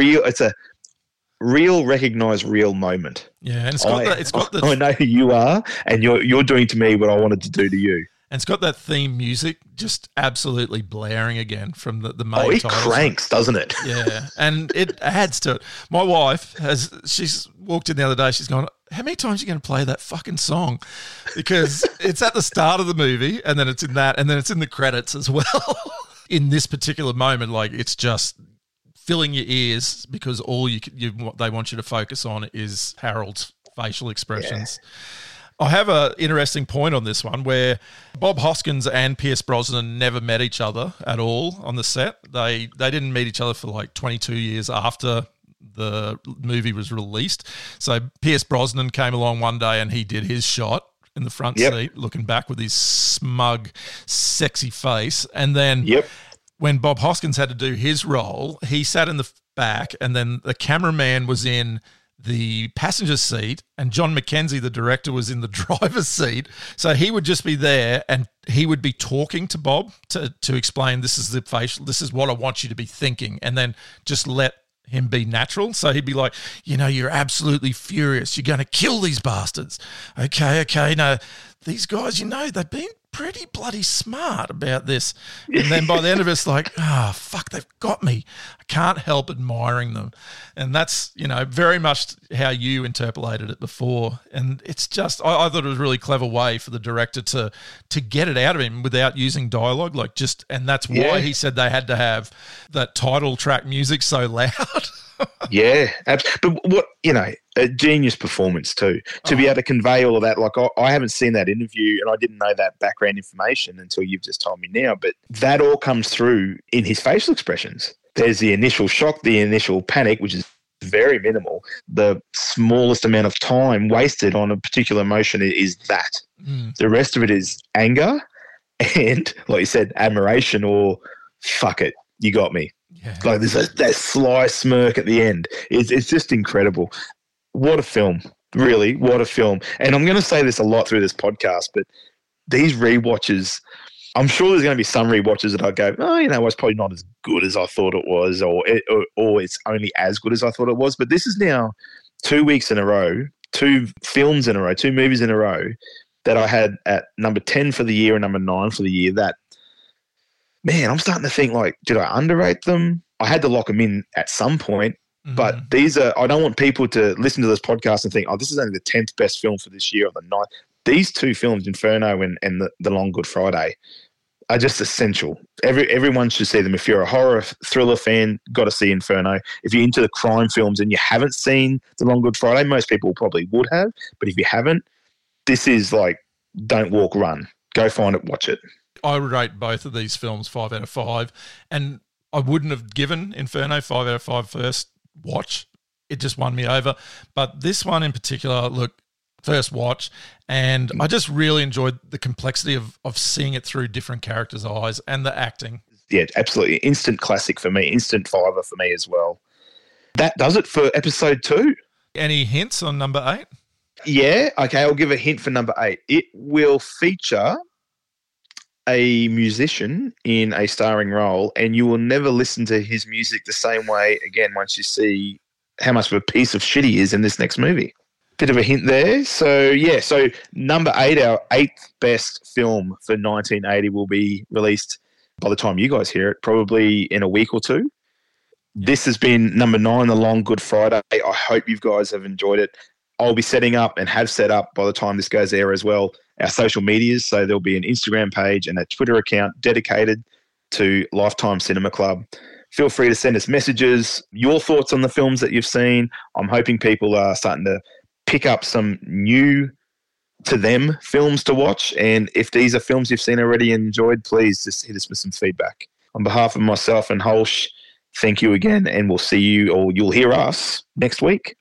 real recognized real moment. Yeah, and it's got the I know who you are, and you're doing to me what I wanted to do to you. And it's got that theme music just absolutely blaring again from the main it titles. Cranks, doesn't it? Yeah, and it adds to it. My wife she's walked in the other day, she's gone, how many times are you going to play that fucking song? Because it's at the start of the movie, and then it's in that, and then it's in the credits as well. In this particular moment, like, it's just filling your ears because all they want you to focus on is Harold's facial expressions. Yeah. I have an interesting point on this one where Bob Hoskins and Pierce Brosnan never met each other at all on the set. They didn't meet each other for like 22 years after the movie was released. So Pierce Brosnan came along one day and he did his shot in the front seat, looking back with his smug, sexy face. And then when Bob Hoskins had to do his role, he sat in the back, and then the cameraman was in the passenger seat, and John McKenzie, the director, was in the driver's seat. So he would just be there, and he would be talking to Bob to explain, this is the facial, this is what I want you to be thinking, and then just let him be natural. So he'd be like, you're absolutely furious. You're going to kill these bastards. Okay. Now, these guys, they've been pretty bloody smart about this. And then by the end of it, it's like, fuck, they've got me. I can't help admiring them. And that's, very much how you interpolated it before. And it's just, I thought it was a really clever way for the director to get it out of him without using dialogue. And that's why he said they had to have that title track music so loud. Yeah, but what, a genius performance too, to be able to convey all of that. Like, I haven't seen that interview and I didn't know that background information until you've just told me now, but that all comes through in his facial expressions. There's the initial shock, the initial panic, which is very minimal. The smallest amount of time wasted on a particular emotion is that. The rest of it is anger and, like you said, admiration or fuck it, you got me. Yeah. Like there's that sly smirk at the end. It's just incredible. What a film. Really, what a film. And I'm going to say this a lot through this podcast, but these rewatches, I'm sure there's going to be some rewatches that I go, it's probably not as good as I thought it was, or it's only as good as I thought it was. But this is now 2 weeks in a row, 2 films in a row, 2 movies in a row that I had at number 10 for the year and number 9 for the year that, man, I'm starting to think, like, did I underrate them? I had to lock them in at some point, but these are, I don't want people to listen to this podcast and think, this is only the 10th best film for this year or the 9th. These 2 films, Inferno and the Long Good Friday, are just essential. Everyone should see them. If you're a horror thriller fan, got to see Inferno. If you're into the crime films and you haven't seen the Long Good Friday, most people probably would have, but if you haven't, this is like, don't walk, run. Go find it, watch it. I rate both of these films 5 out of 5, and I wouldn't have given Inferno 5 out of 5 first watch. It just won me over. But this one in particular, look, first watch, and I just really enjoyed the complexity of seeing it through different characters' eyes and the acting. Yeah, absolutely. Instant classic for me, instant fiver for me as well. That does it for episode 2. Any hints on number 8? Yeah, okay, I'll give a hint for number 8. It will feature a musician in a starring role, and you will never listen to his music the same way again once you see how much of a piece of shit he is in this next movie. Bit of a hint there. So number 8, our 8th best film for 1980 will be released by the time you guys hear it, probably in a week or 2. This has been number 9, The Long Good Friday. I hope you guys have enjoyed it. I'll be setting up and have set up by the time this goes there as well our social medias. So there'll be an Instagram page and a Twitter account dedicated to Lifetime Cinema Club. Feel free to send us messages, your thoughts on the films that you've seen. I'm hoping people are starting to pick up some new to them films to watch. And if these are films you've seen already and enjoyed, please just hit us with some feedback. On behalf of myself and Holsh, thank you again, and we'll see you, or you'll hear us next week.